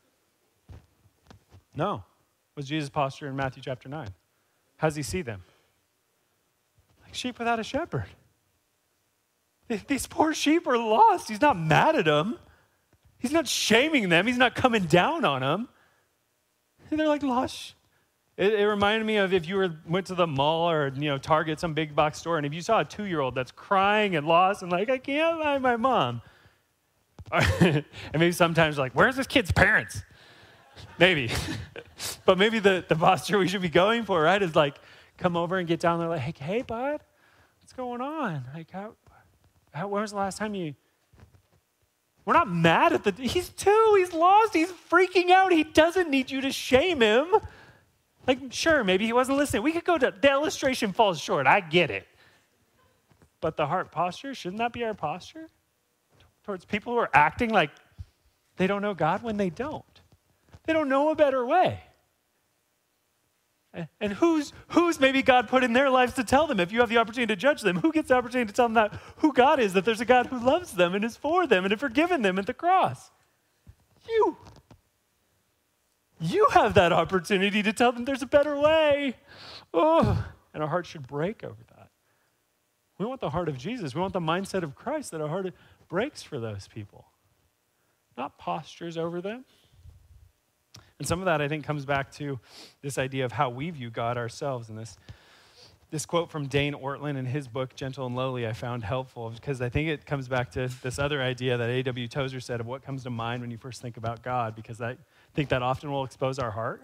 No. What's Jesus' posture in Matthew chapter nine? How does he see them? Like sheep without a shepherd. These poor sheep are lost. He's not mad at them. He's not shaming them. He's not coming down on them. And they're like lost. It, it reminded me of if you were went to the mall or, you know, Target, some big box store, and if you saw a two-year-old that's crying and lost and like, I can't find my mom. And maybe sometimes like, where's this kid's parents? Maybe. But maybe the, the posture we should be going for, right, is like, come over and get down there like, hey, hey, bud, what's going on? Like, how, how, when was the last time you... We're not mad at the... He's two. He's lost. He's freaking out. He doesn't need you to shame him. Like, sure, maybe he wasn't listening. We could go to... The illustration falls short. I get it. But the heart posture, shouldn't that be our posture? Towards people who are acting like they don't know God when they don't. They don't know a better way. And who's who's maybe God put in their lives to tell them, if you have the opportunity to judge them, who gets the opportunity to tell them that who God is, that there's a God who loves them and is for them and has forgiven them at the cross? You. You have that opportunity to tell them there's a better way. Oh, and our heart should break over that. We want the heart of Jesus. We want the mindset of Christ, that our heart breaks for those people, not postures over them. And some of that, I think, comes back to this idea of how we view God ourselves. And this, this quote from Dane Ortlund in his book, Gentle and Lowly, I found helpful because I think it comes back to this other idea that A W Tozer said of what comes to mind when you first think about God, because I think that often will expose our heart.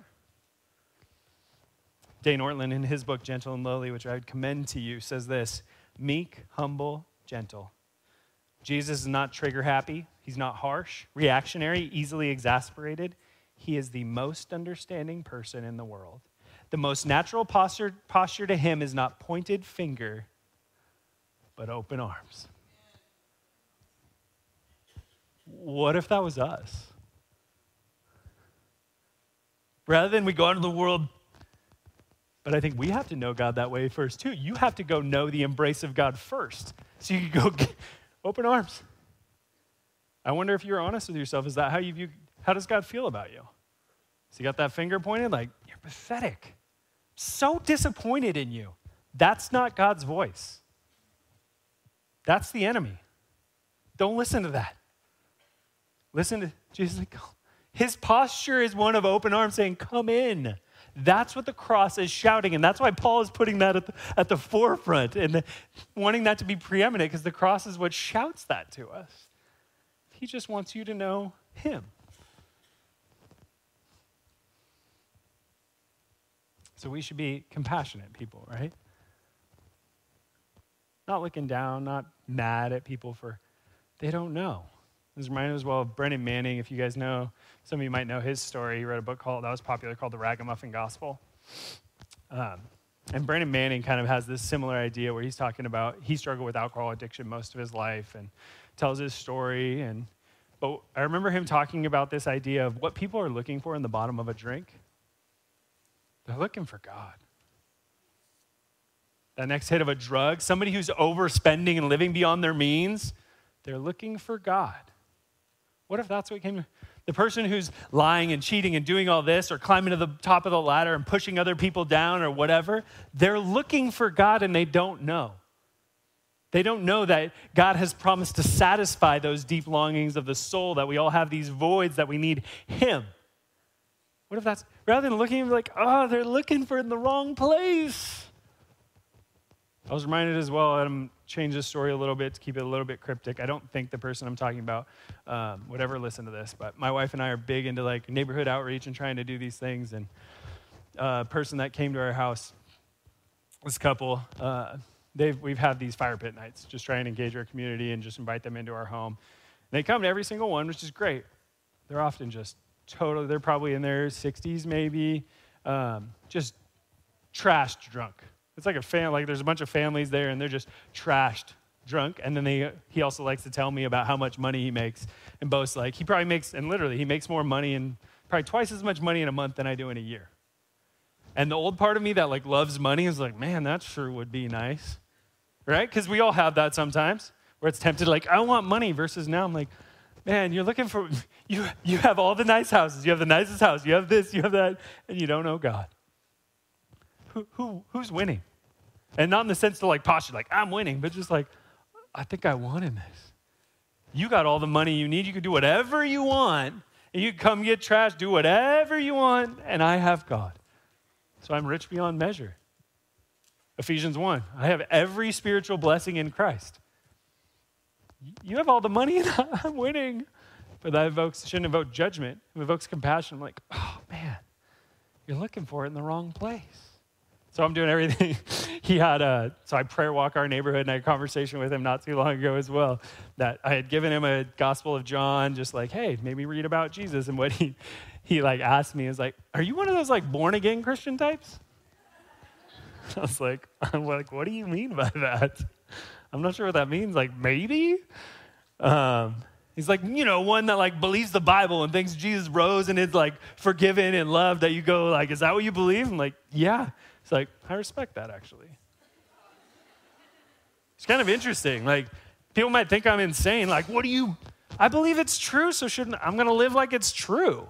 Dane Ortlund in his book, Gentle and Lowly, which I would commend to you, says this: meek, humble, gentle. Jesus is not trigger happy. He's not harsh, reactionary, easily exasperated. He is the most understanding person in the world. The most natural posture, posture to him is not pointed finger, but open arms. What if that was us? Rather than we go out into the world, but I think we have to know God that way first too. You have to go know the embrace of God first. So you can go get, open arms. I wonder if you're honest with yourself. Is that how you view, how does God feel about you? So you got that finger pointed like, you're pathetic. So disappointed in you. That's not God's voice. That's the enemy. Don't listen to that. Listen to Jesus. Like, his posture is one of open arms saying, come in. That's what the cross is shouting. And that's why Paul is putting that at the, at the forefront and the, wanting that to be preeminent, because the cross is what shouts that to us. He just wants you to know him. So we should be compassionate people, right? Not looking down, not mad at people for, they don't know. This reminded me as well of Brennan Manning. If you guys know, some of you might know his story. He wrote a book called, that was popular, called The Ragamuffin Gospel. Um, and Brennan Manning kind of has this similar idea where he's talking about, he struggled with alcohol addiction most of his life and tells his story. And but I remember him talking about this idea of what people are looking for in the bottom of a drink. They're looking for God. That next hit of a drug, somebody who's overspending and living beyond their means, they're looking for God. What if that's what came? The person who's lying and cheating and doing all this, or climbing to the top of the ladder and pushing other people down or whatever, they're looking for God and they don't know. They don't know that God has promised to satisfy those deep longings of the soul, that we all have these voids, that we need him. What if that's, rather than looking like, oh, they're looking for it in the wrong place. I was reminded as well, and I'm change this story a little bit to keep it a little bit cryptic. I don't think the person I'm talking about um, would ever listen to this, but my wife and I are big into like neighborhood outreach and trying to do these things. And a person that came to our house, this couple, uh, they've we've had these fire pit nights, just try and engage our community and just invite them into our home. And they come to every single one, which is great. They're often just totally, they're probably in their sixties maybe, um, just trashed drunk. It's like a fam, like there's a bunch of families there and they're just trashed drunk. And then they, he also likes to tell me about how much money he makes and boasts like, he probably makes, and literally he makes more money and probably twice as much money in a month than I do in a year. And the old part of me that like loves money is like, man, that sure would be nice, right? Because we all have that sometimes where it's tempted like, I want money, versus now I'm like, man, you're looking for, you, you have all the nice houses, you have the nicest house, you have this, you have that, and you don't know God. Who, who, who's winning? And not in the sense to like posture, like I'm winning, but just like, I think I won in this. You got all the money you need. You can do whatever you want. And you can come get trash, do whatever you want, and I have God. So I'm rich beyond measure. Ephesians one, I have every spiritual blessing in Christ. You have all the money and I'm winning. But that evokes, shouldn't evoke judgment. It evokes compassion. I'm like, oh man, you're looking for it in the wrong place. So I'm doing everything. He had a, so I prayer walk our neighborhood, and I had a conversation with him not too long ago as well, that I had given him a Gospel of John, just like, hey, maybe read about Jesus. And what he, he like asked me is like, are you one of those like born again Christian types? I was like, I'm like, what do you mean by that? I'm not sure what that means. Like, maybe? Um, he's like, you know, one that like believes the Bible and thinks Jesus rose and is like forgiven and loved, that you go like, is that what you believe? I'm like, yeah. It's like, I respect that actually. It's kind of interesting. Like, people might think I'm insane. Like, what do you, I believe it's true, so shouldn't, I'm going to live like it's true.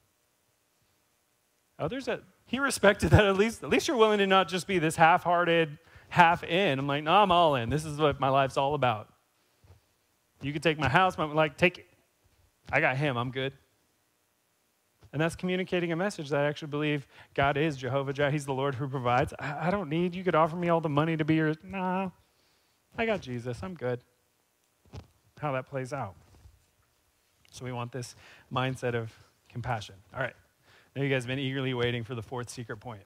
Others that, he respected that at least, at least you're willing to not just be this half-hearted, half in. I'm like, no, I'm all in. This is what my life's all about. You can take my house, my, like, take it. I got him, I'm good. And that's communicating a message that I actually believe God is Jehovah Jireh. He's the Lord who provides. I, I don't need, you could offer me all the money to be your, nah, I got Jesus, I'm good. How that plays out. So we want this mindset of compassion. All right. Now you guys have been eagerly waiting for the fourth secret point.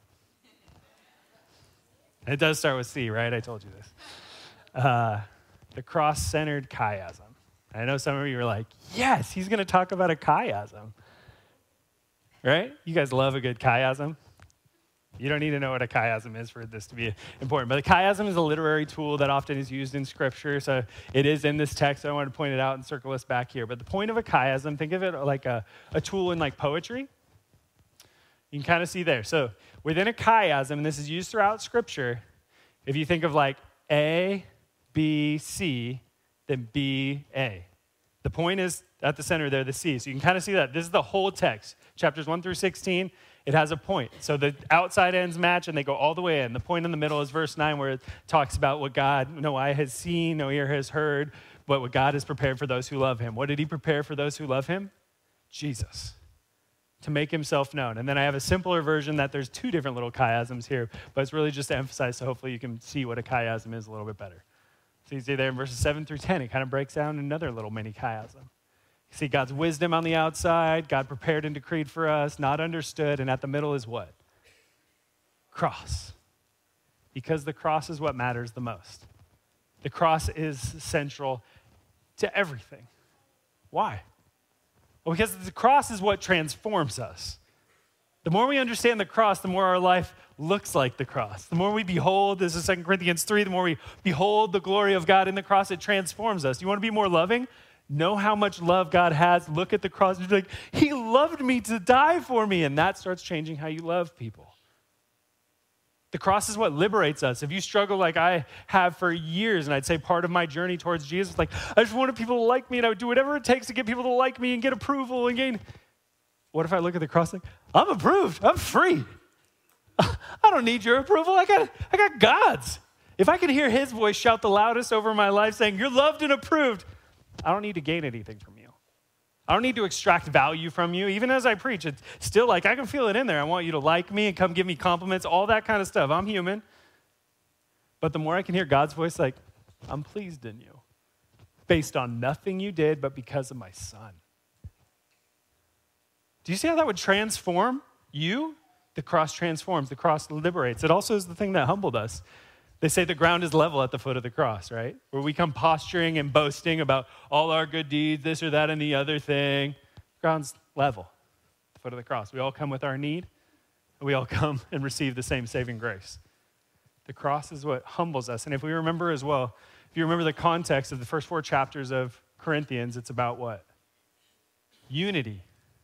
And it does start with C, right? I told you this. Uh, the cross-centered chiasm. I know some of you are like, yes, he's going to talk about a chiasm. Right? You guys love a good chiasm. You don't need to know what a chiasm is for this to be important. But a chiasm is a literary tool that often is used in Scripture. So it is in this text. So I want to point it out and circle us back here. But the point of a chiasm, think of it like a, a tool in like poetry. You can kind of see there. So within a chiasm, and this is used throughout Scripture, if you think of like A, B, C, then B, A. The point is at the center there, the C. So you can kind of see that. This is the whole text, chapters one through sixteen. It has a point. So the outside ends match, and they go all the way in. The point in the middle is verse nine, where it talks about what God, no eye has seen, no ear has heard, but what God has prepared for those who love him. What did he prepare for those who love him? Jesus, to make himself known. And then I have a simpler version that there's two different little chiasms here, but it's really just to emphasize, so hopefully you can see what a chiasm is a little bit better. So you see there in verses seven through ten, it kind of breaks down another little mini chiasm. You see God's wisdom on the outside, God prepared and decreed for us, not understood, and at the middle is what? Cross. Because the cross is what matters the most. The cross is central to everything. Why? Well, because the cross is what transforms us. The more we understand the cross, the more our life looks like the cross. The more we behold, this is Second Corinthians three, the more we behold the glory of God in the cross, it transforms us. You want to be more loving? Know how much love God has. Look at the cross and be like, he loved me to die for me. And that starts changing how you love people. The cross is what liberates us. If you struggle like I have for years, and I'd say part of my journey towards Jesus, like I just wanted people to like me, and I would do whatever it takes to get people to like me and get approval and gain. What if I look at the cross like, I'm approved, I'm free. I don't need your approval, I got, I got God's. If I can hear his voice shout the loudest over my life saying, you're loved and approved, I don't need to gain anything from you. I don't need to extract value from you. Even as I preach, it's still like, I can feel it in there. I want you to like me and come give me compliments, all that kind of stuff. I'm human. But the more I can hear God's voice, like, I'm pleased in you. Based on nothing you did, but because of my son. Do you see how that would transform you? The cross transforms. The cross liberates. It also is the thing that humbled us. They say the ground is level at the foot of the cross, right? Where we come posturing and boasting about all our good deeds, this or that and the other thing. The ground's level at the foot of the cross. We all come with our need, and we all come and receive the same saving grace. The cross is what humbles us. And if we remember as well, if you remember the context of the first four chapters of Corinthians, it's about what? Unity.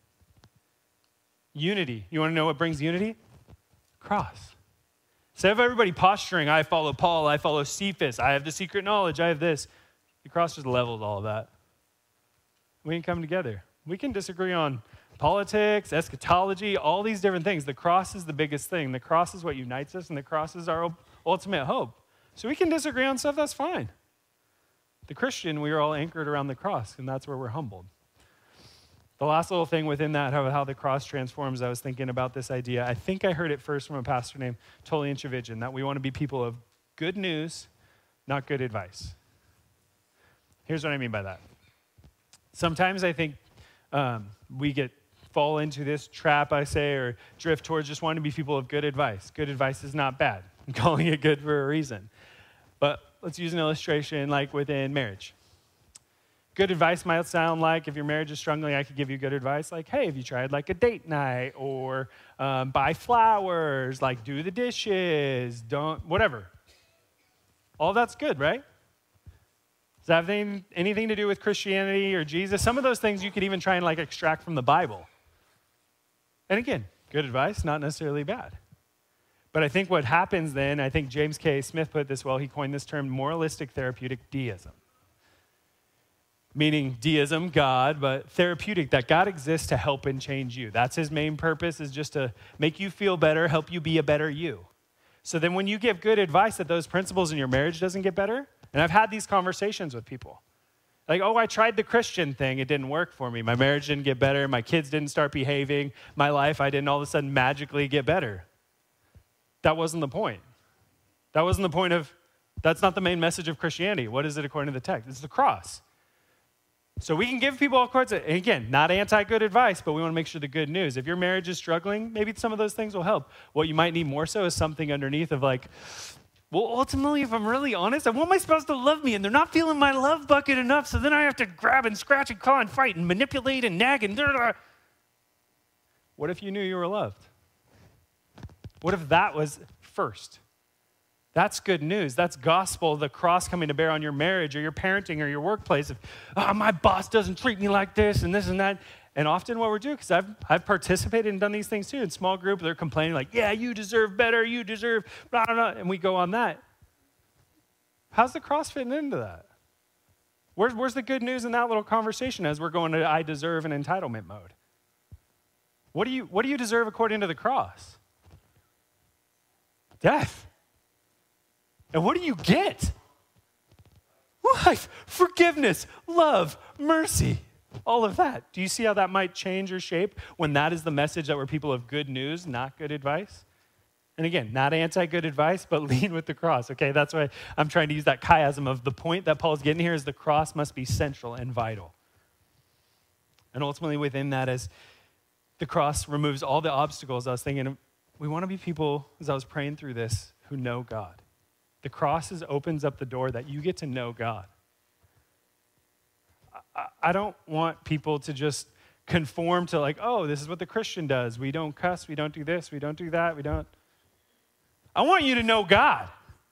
Unity. You want to know what brings unity? Cross. Instead of everybody posturing, I follow Paul, I follow Cephas, I have the secret knowledge, I have this. The cross just levels all of that. We can come together. We can disagree on politics, eschatology, all these different things. The cross is the biggest thing. The cross is what unites us, and the cross is our ultimate hope. So we can disagree on stuff, that's fine. The Christian, we are all anchored around the cross, and that's where we're humbled. The last little thing within that, how, how the cross transforms, I was thinking about this idea. I think I heard it first from a pastor named Tolian Chivijan, that we want to be people of good news, not good advice. Here's what I mean by that. Sometimes I think um, we get fall into this trap, I say, or drift towards just wanting to be people of good advice. Good advice is not bad. I'm calling it good for a reason. But let's use an illustration like within marriage. Good advice might sound like, if your marriage is struggling, I could give you good advice. Like, hey, have you tried like a date night, or um, buy flowers, like do the dishes, don't, whatever. All that's good, right? Does that have anything, anything to do with Christianity or Jesus? Some of those things you could even try and like extract from the Bible. And again, good advice, not necessarily bad. But I think what happens then, I think James K. Smith put it this well, he coined this term moralistic therapeutic deism. Meaning deism, God, but therapeutic, that God exists to help and change you. That's his main purpose, is just to make you feel better, help you be a better you. So then when you give good advice that those principles in your marriage doesn't get better, and I've had these conversations with people. Like, oh, I tried the Christian thing, it didn't work for me. My marriage didn't get better, my kids didn't start behaving, my life, I didn't all of a sudden magically get better. That wasn't the point. That wasn't the point of, that's not the main message of Christianity. What is it according to the text? It's the cross. So we can give people all sorts of, and again, not anti-good advice, but we want to make sure the good news. If your marriage is struggling, maybe some of those things will help. What you might need more so is something underneath of like, well, ultimately, if I'm really honest, I want my spouse to love me, and they're not feeling my love bucket enough, so then I have to grab and scratch and claw and fight and manipulate and nag and da-da-da. What if you knew you were loved? What if that was first? That's good news. That's gospel, the cross coming to bear on your marriage or your parenting or your workplace. If, oh, my boss doesn't treat me like this and this and that. And often what we're doing, because I've, I've participated and done these things too, in small group, they're complaining like, yeah, you deserve better, you deserve, blah, blah, blah, and we go on that. How's the cross fitting into that? Where's, where's the good news in that little conversation as we're going to I deserve and entitlement mode? What do you, what do you deserve according to the cross? Death. And what do you get? Life, forgiveness, love, mercy, all of that. Do you see how that might change or shape when that is the message that we're people of good news, not good advice? And again, not anti-good advice, but lean with the cross, okay? That's why I'm trying to use that chiasm of the point that Paul's getting here is the cross must be central and vital. And ultimately within that is the cross removes all the obstacles. I was thinking, we want to be people, as I was praying through this, who know God. The cross is, opens up the door that you get to know God. I, I don't want people to just conform to like, oh, this is what the Christian does. We don't cuss, we don't do this, we don't do that, we don't. I want you to know God.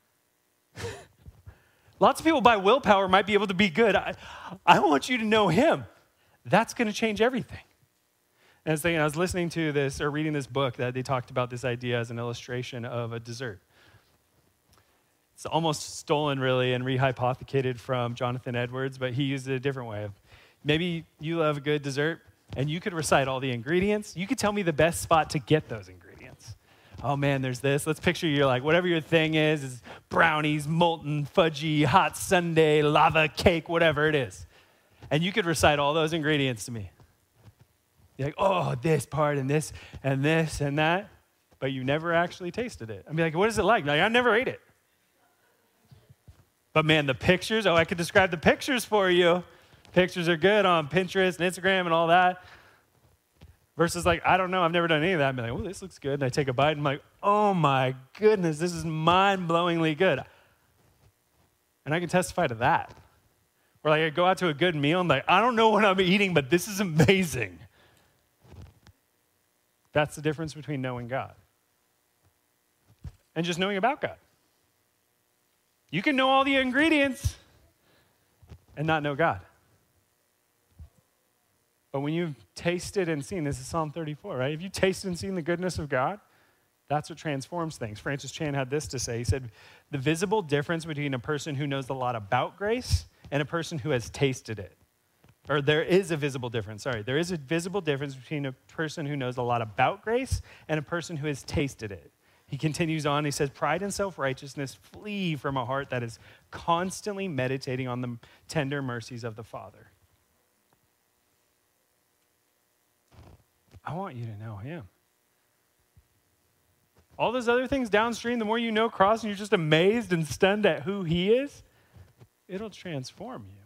Lots of people by willpower might be able to be good. I, I want you to know him. That's going to change everything. And I was thinking, I was listening to this or reading this book that they talked about this idea as an illustration of a dessert. It's almost stolen, really, and rehypothecated from Jonathan Edwards, but he used it a different way. Maybe you love a good dessert, and you could recite all the ingredients. You could tell me the best spot to get those ingredients. Oh, man, there's this. Let's picture you're like, whatever your thing is, is brownies, molten, fudgy, hot sundae, lava cake, whatever it is. And you could recite all those ingredients to me. You're like, oh, this part and this and this and that, but you never actually tasted it. I'd be like, what is it like? Like, I never ate it. But man, the pictures, oh, I could describe the pictures for you. Pictures are good on Pinterest and Instagram and all that. Versus like, I don't know, I've never done any of that. I'm like, oh, this looks good. And I take a bite and I'm like, oh my goodness, this is mind-blowingly good. And I can testify to that. Or like I go out to a good meal and I'm like, I don't know what I'm eating, but this is amazing. That's the difference between knowing God and just knowing about God. You can know all the ingredients and not know God. But when you've tasted and seen, this is Psalm thirty-four, right? If you tasted and seen the goodness of God, that's what transforms things. Francis Chan had this to say. He said, the visible difference between a person who knows a lot about grace and a person who has tasted it. Or there is a visible difference, sorry. There is a visible difference between a person who knows a lot about grace and a person who has tasted it. He continues on, he says, pride and self-righteousness flee from a heart that is constantly meditating on the tender mercies of the Father. I want you to know him. All those other things downstream, the more you know cross and you're just amazed and stunned at who he is, it'll transform you.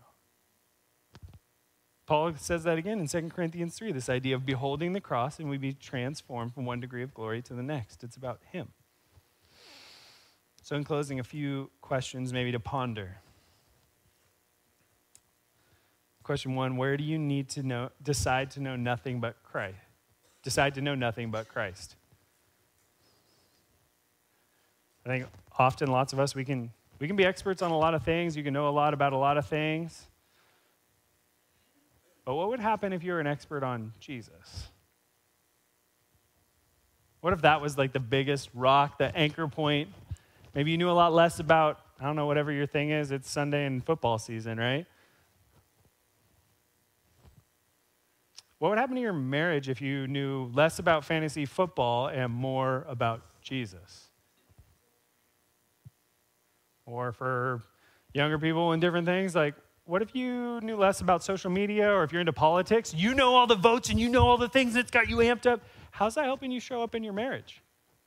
Paul says that again in Second Corinthians three, this idea of beholding the cross and we be transformed from one degree of glory to the next. It's about him. So in closing, a few questions maybe to ponder. Question one, where do you need to know, decide to know nothing but Christ? Decide to know nothing but Christ. I think often lots of us, we can, we can be experts on a lot of things. You can know a lot about a lot of things. But what would happen if you were an expert on Jesus? What if that was like the biggest rock, the anchor point? Maybe you knew a lot less about, I don't know, whatever your thing is. It's Sunday and football season, right? What would happen to your marriage if you knew less about fantasy football and more about Jesus? Or for younger people and different things, like, what if you knew less about social media, or if you're into politics, you know all the votes and you know all the things that's got you amped up. How's that helping you show up in your marriage?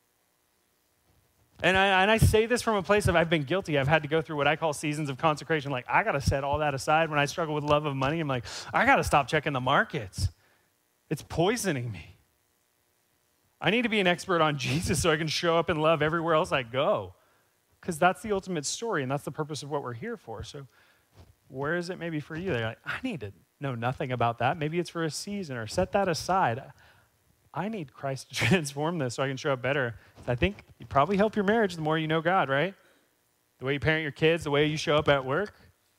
And I, and I say this from a place of I've been guilty. I've had to go through what I call seasons of consecration. Like, I got to set all that aside. When I struggle with love of money, I'm like, I got to stop checking the markets. It's poisoning me. I need to be an expert on Jesus so I can show up and love everywhere else I go. Because that's the ultimate story, and that's the purpose of what we're here for. So where is it maybe for you? They're like, I need to know nothing about that. Maybe it's for a season, or set that aside. I need Christ to transform this so I can show up better. So I think you probably help your marriage the more you know God, right? The way you parent your kids, the way you show up at work.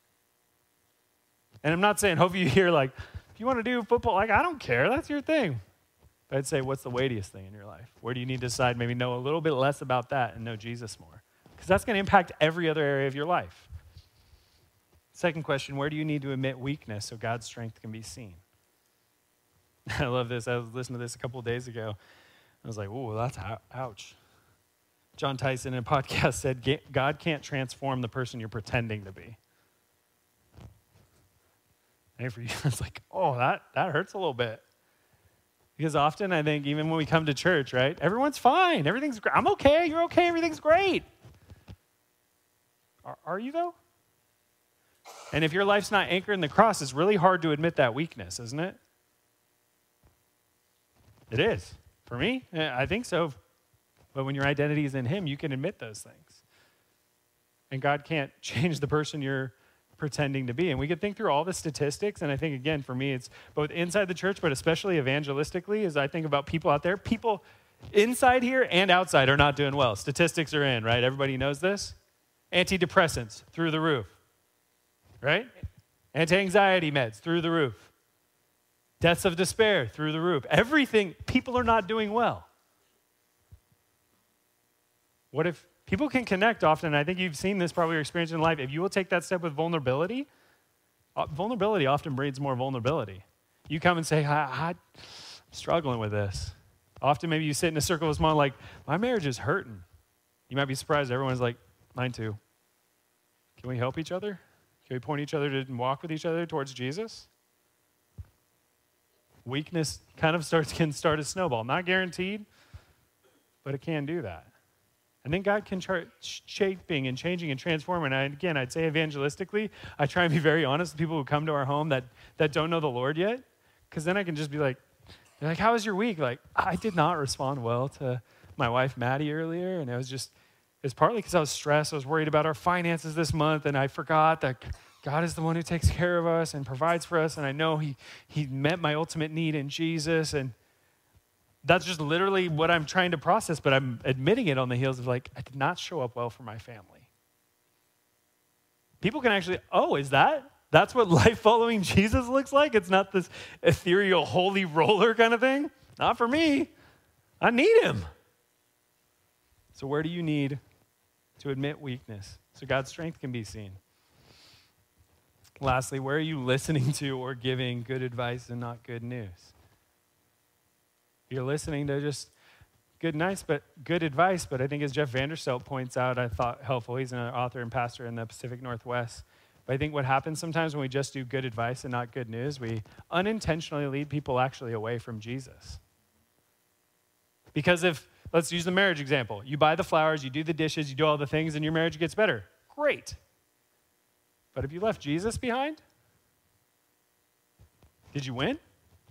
And I'm not saying, hopefully you hear like, if you want to do football, like, I don't care. That's your thing. But I'd say, what's the weightiest thing in your life? Where do you need to decide maybe know a little bit less about that and know Jesus more? Because that's going to impact every other area of your life. Second question, where do you need to admit weakness so God's strength can be seen? I love this. I was listening to this a couple of days ago. I was like, ooh, that's ouch. John Tyson in a podcast said, God can't transform the person you're pretending to be. And for you, it's like, oh, that, that hurts a little bit. Because often I think even when we come to church, right, everyone's fine. Everything's great. I'm okay. You're okay. Everything's great. Are, are you, though? And if your life's not anchored in the cross, it's really hard to admit that weakness, isn't it? It is. For me, I think so. But when your identity is in him, you can admit those things. And God can't change the person you're pretending to be. And we could think through all the statistics. And I think, again, for me, it's both inside the church, but especially evangelistically, as I think about people out there, people inside here and outside are not doing well. Statistics are in, right? Everybody knows this. Antidepressants through the roof, right? Anti-anxiety meds through the roof. Deaths of despair through the roof. Everything, people are not doing well. What if people can connect often, and I think you've seen this probably your experience in life, if you will take that step with vulnerability, uh, vulnerability often breeds more vulnerability. You come and say, I, I'm struggling with this. Often maybe you sit in a circle with someone like, my marriage is hurting. You might be surprised. Everyone's like, mine too. Can we help each other? Can we point each other to and walk with each other towards Jesus? Weakness kind of starts can start a snowball. Not guaranteed, but it can do that. And then God can start shaping and changing and transforming. And again, I'd say evangelistically, I try and be very honest with people who come to our home that, that don't know the Lord yet, because then I can just be like, they're like, how was your week? Like, I did not respond well to my wife, Maddie, earlier. And it was just, it's partly because I was stressed. I was worried about our finances this month, and I forgot that God is the one who takes care of us and provides for us. And I know he, he met my ultimate need in Jesus. And that's just literally what I'm trying to process, but I'm admitting it on the heels of like, I did not show up well for my family. People can actually, oh, is that? That's what life following Jesus looks like? It's not this ethereal, holy roller kind of thing? Not for me. I need him. So where do you need to admit weakness so God's strength can be seen? Lastly, where are you listening to or giving good advice and not good news? You're listening to just good, nice, but good advice. But I think as Jeff Vanderstelt points out, I thought helpful. He's an author and pastor in the Pacific Northwest. But I think what happens sometimes when we just do good advice and not good news, we unintentionally lead people actually away from Jesus. Because if, let's use the marriage example. You buy the flowers, you do the dishes, you do all the things, and your marriage gets better. Great. But if you left Jesus behind, did you win?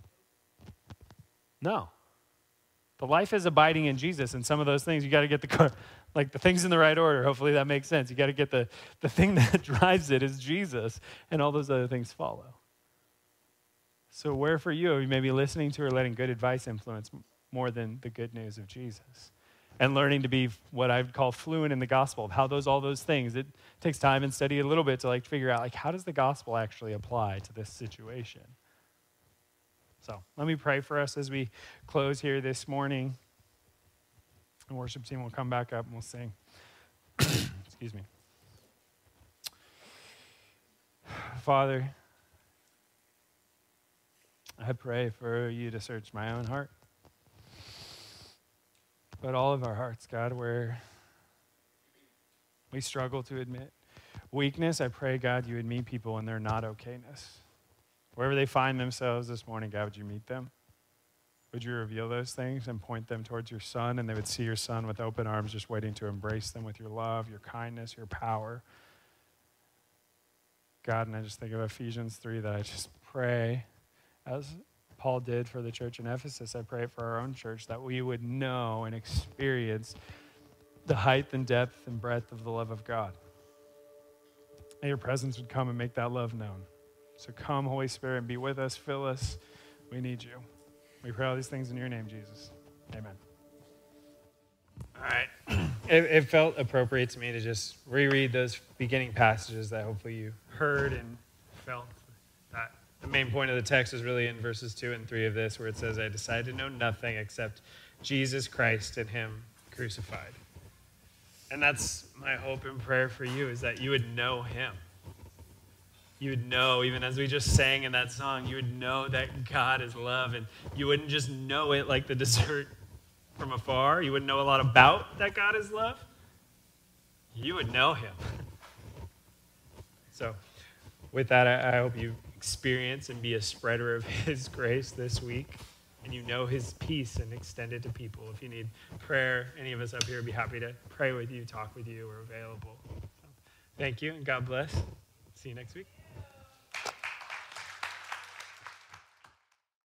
No. The life is abiding in Jesus, and some of those things, you got to get the, like the things in the right order. Hopefully that makes sense. You got to get the, the thing that drives it is Jesus, and all those other things follow. So where for you are you maybe listening to or letting good advice influence more than the good news of Jesus? And learning to be what I would call fluent in the gospel, of how those, all those things, it takes time and study a little bit to like figure out like how does the gospel actually apply to this situation? So let me pray for us as we close here this morning. The worship team will come back up and we'll sing. Excuse me. Father, I pray for you to search my own heart, but all of our hearts, God, where we struggle to admit weakness. I pray, God, you would meet people in their not okayness. Wherever they find themselves this morning, God, would you meet them? Would you reveal those things and point them towards your Son, and they would see your Son with open arms just waiting to embrace them with your love, your kindness, your power. God, and I just think of Ephesians three that I just pray, as Paul did for the church in Ephesus, I pray for our own church that we would know and experience the height and depth and breadth of the love of God. And your presence would come and make that love known. So come, Holy Spirit, and be with us, fill us. We need you. We pray all these things in your name, Jesus. Amen. All right. It, it felt appropriate to me to just reread those beginning passages that hopefully you heard and felt. That the main point of the text is really in verses two and three of this, where it says, I decided to know nothing except Jesus Christ and him crucified. And that's my hope and prayer for you, is that you would know him. You would know, even as we just sang in that song, you would know that God is love, and you wouldn't just know it like the dessert from afar. You wouldn't know a lot about that God is love. You would know him. So with that, I, I hope you experience and be a spreader of his grace this week, and you know his peace and extend it to people. If you need prayer, any of us up here would be happy to pray with you, talk with you. We're available. So, thank you, and God bless. See you next week.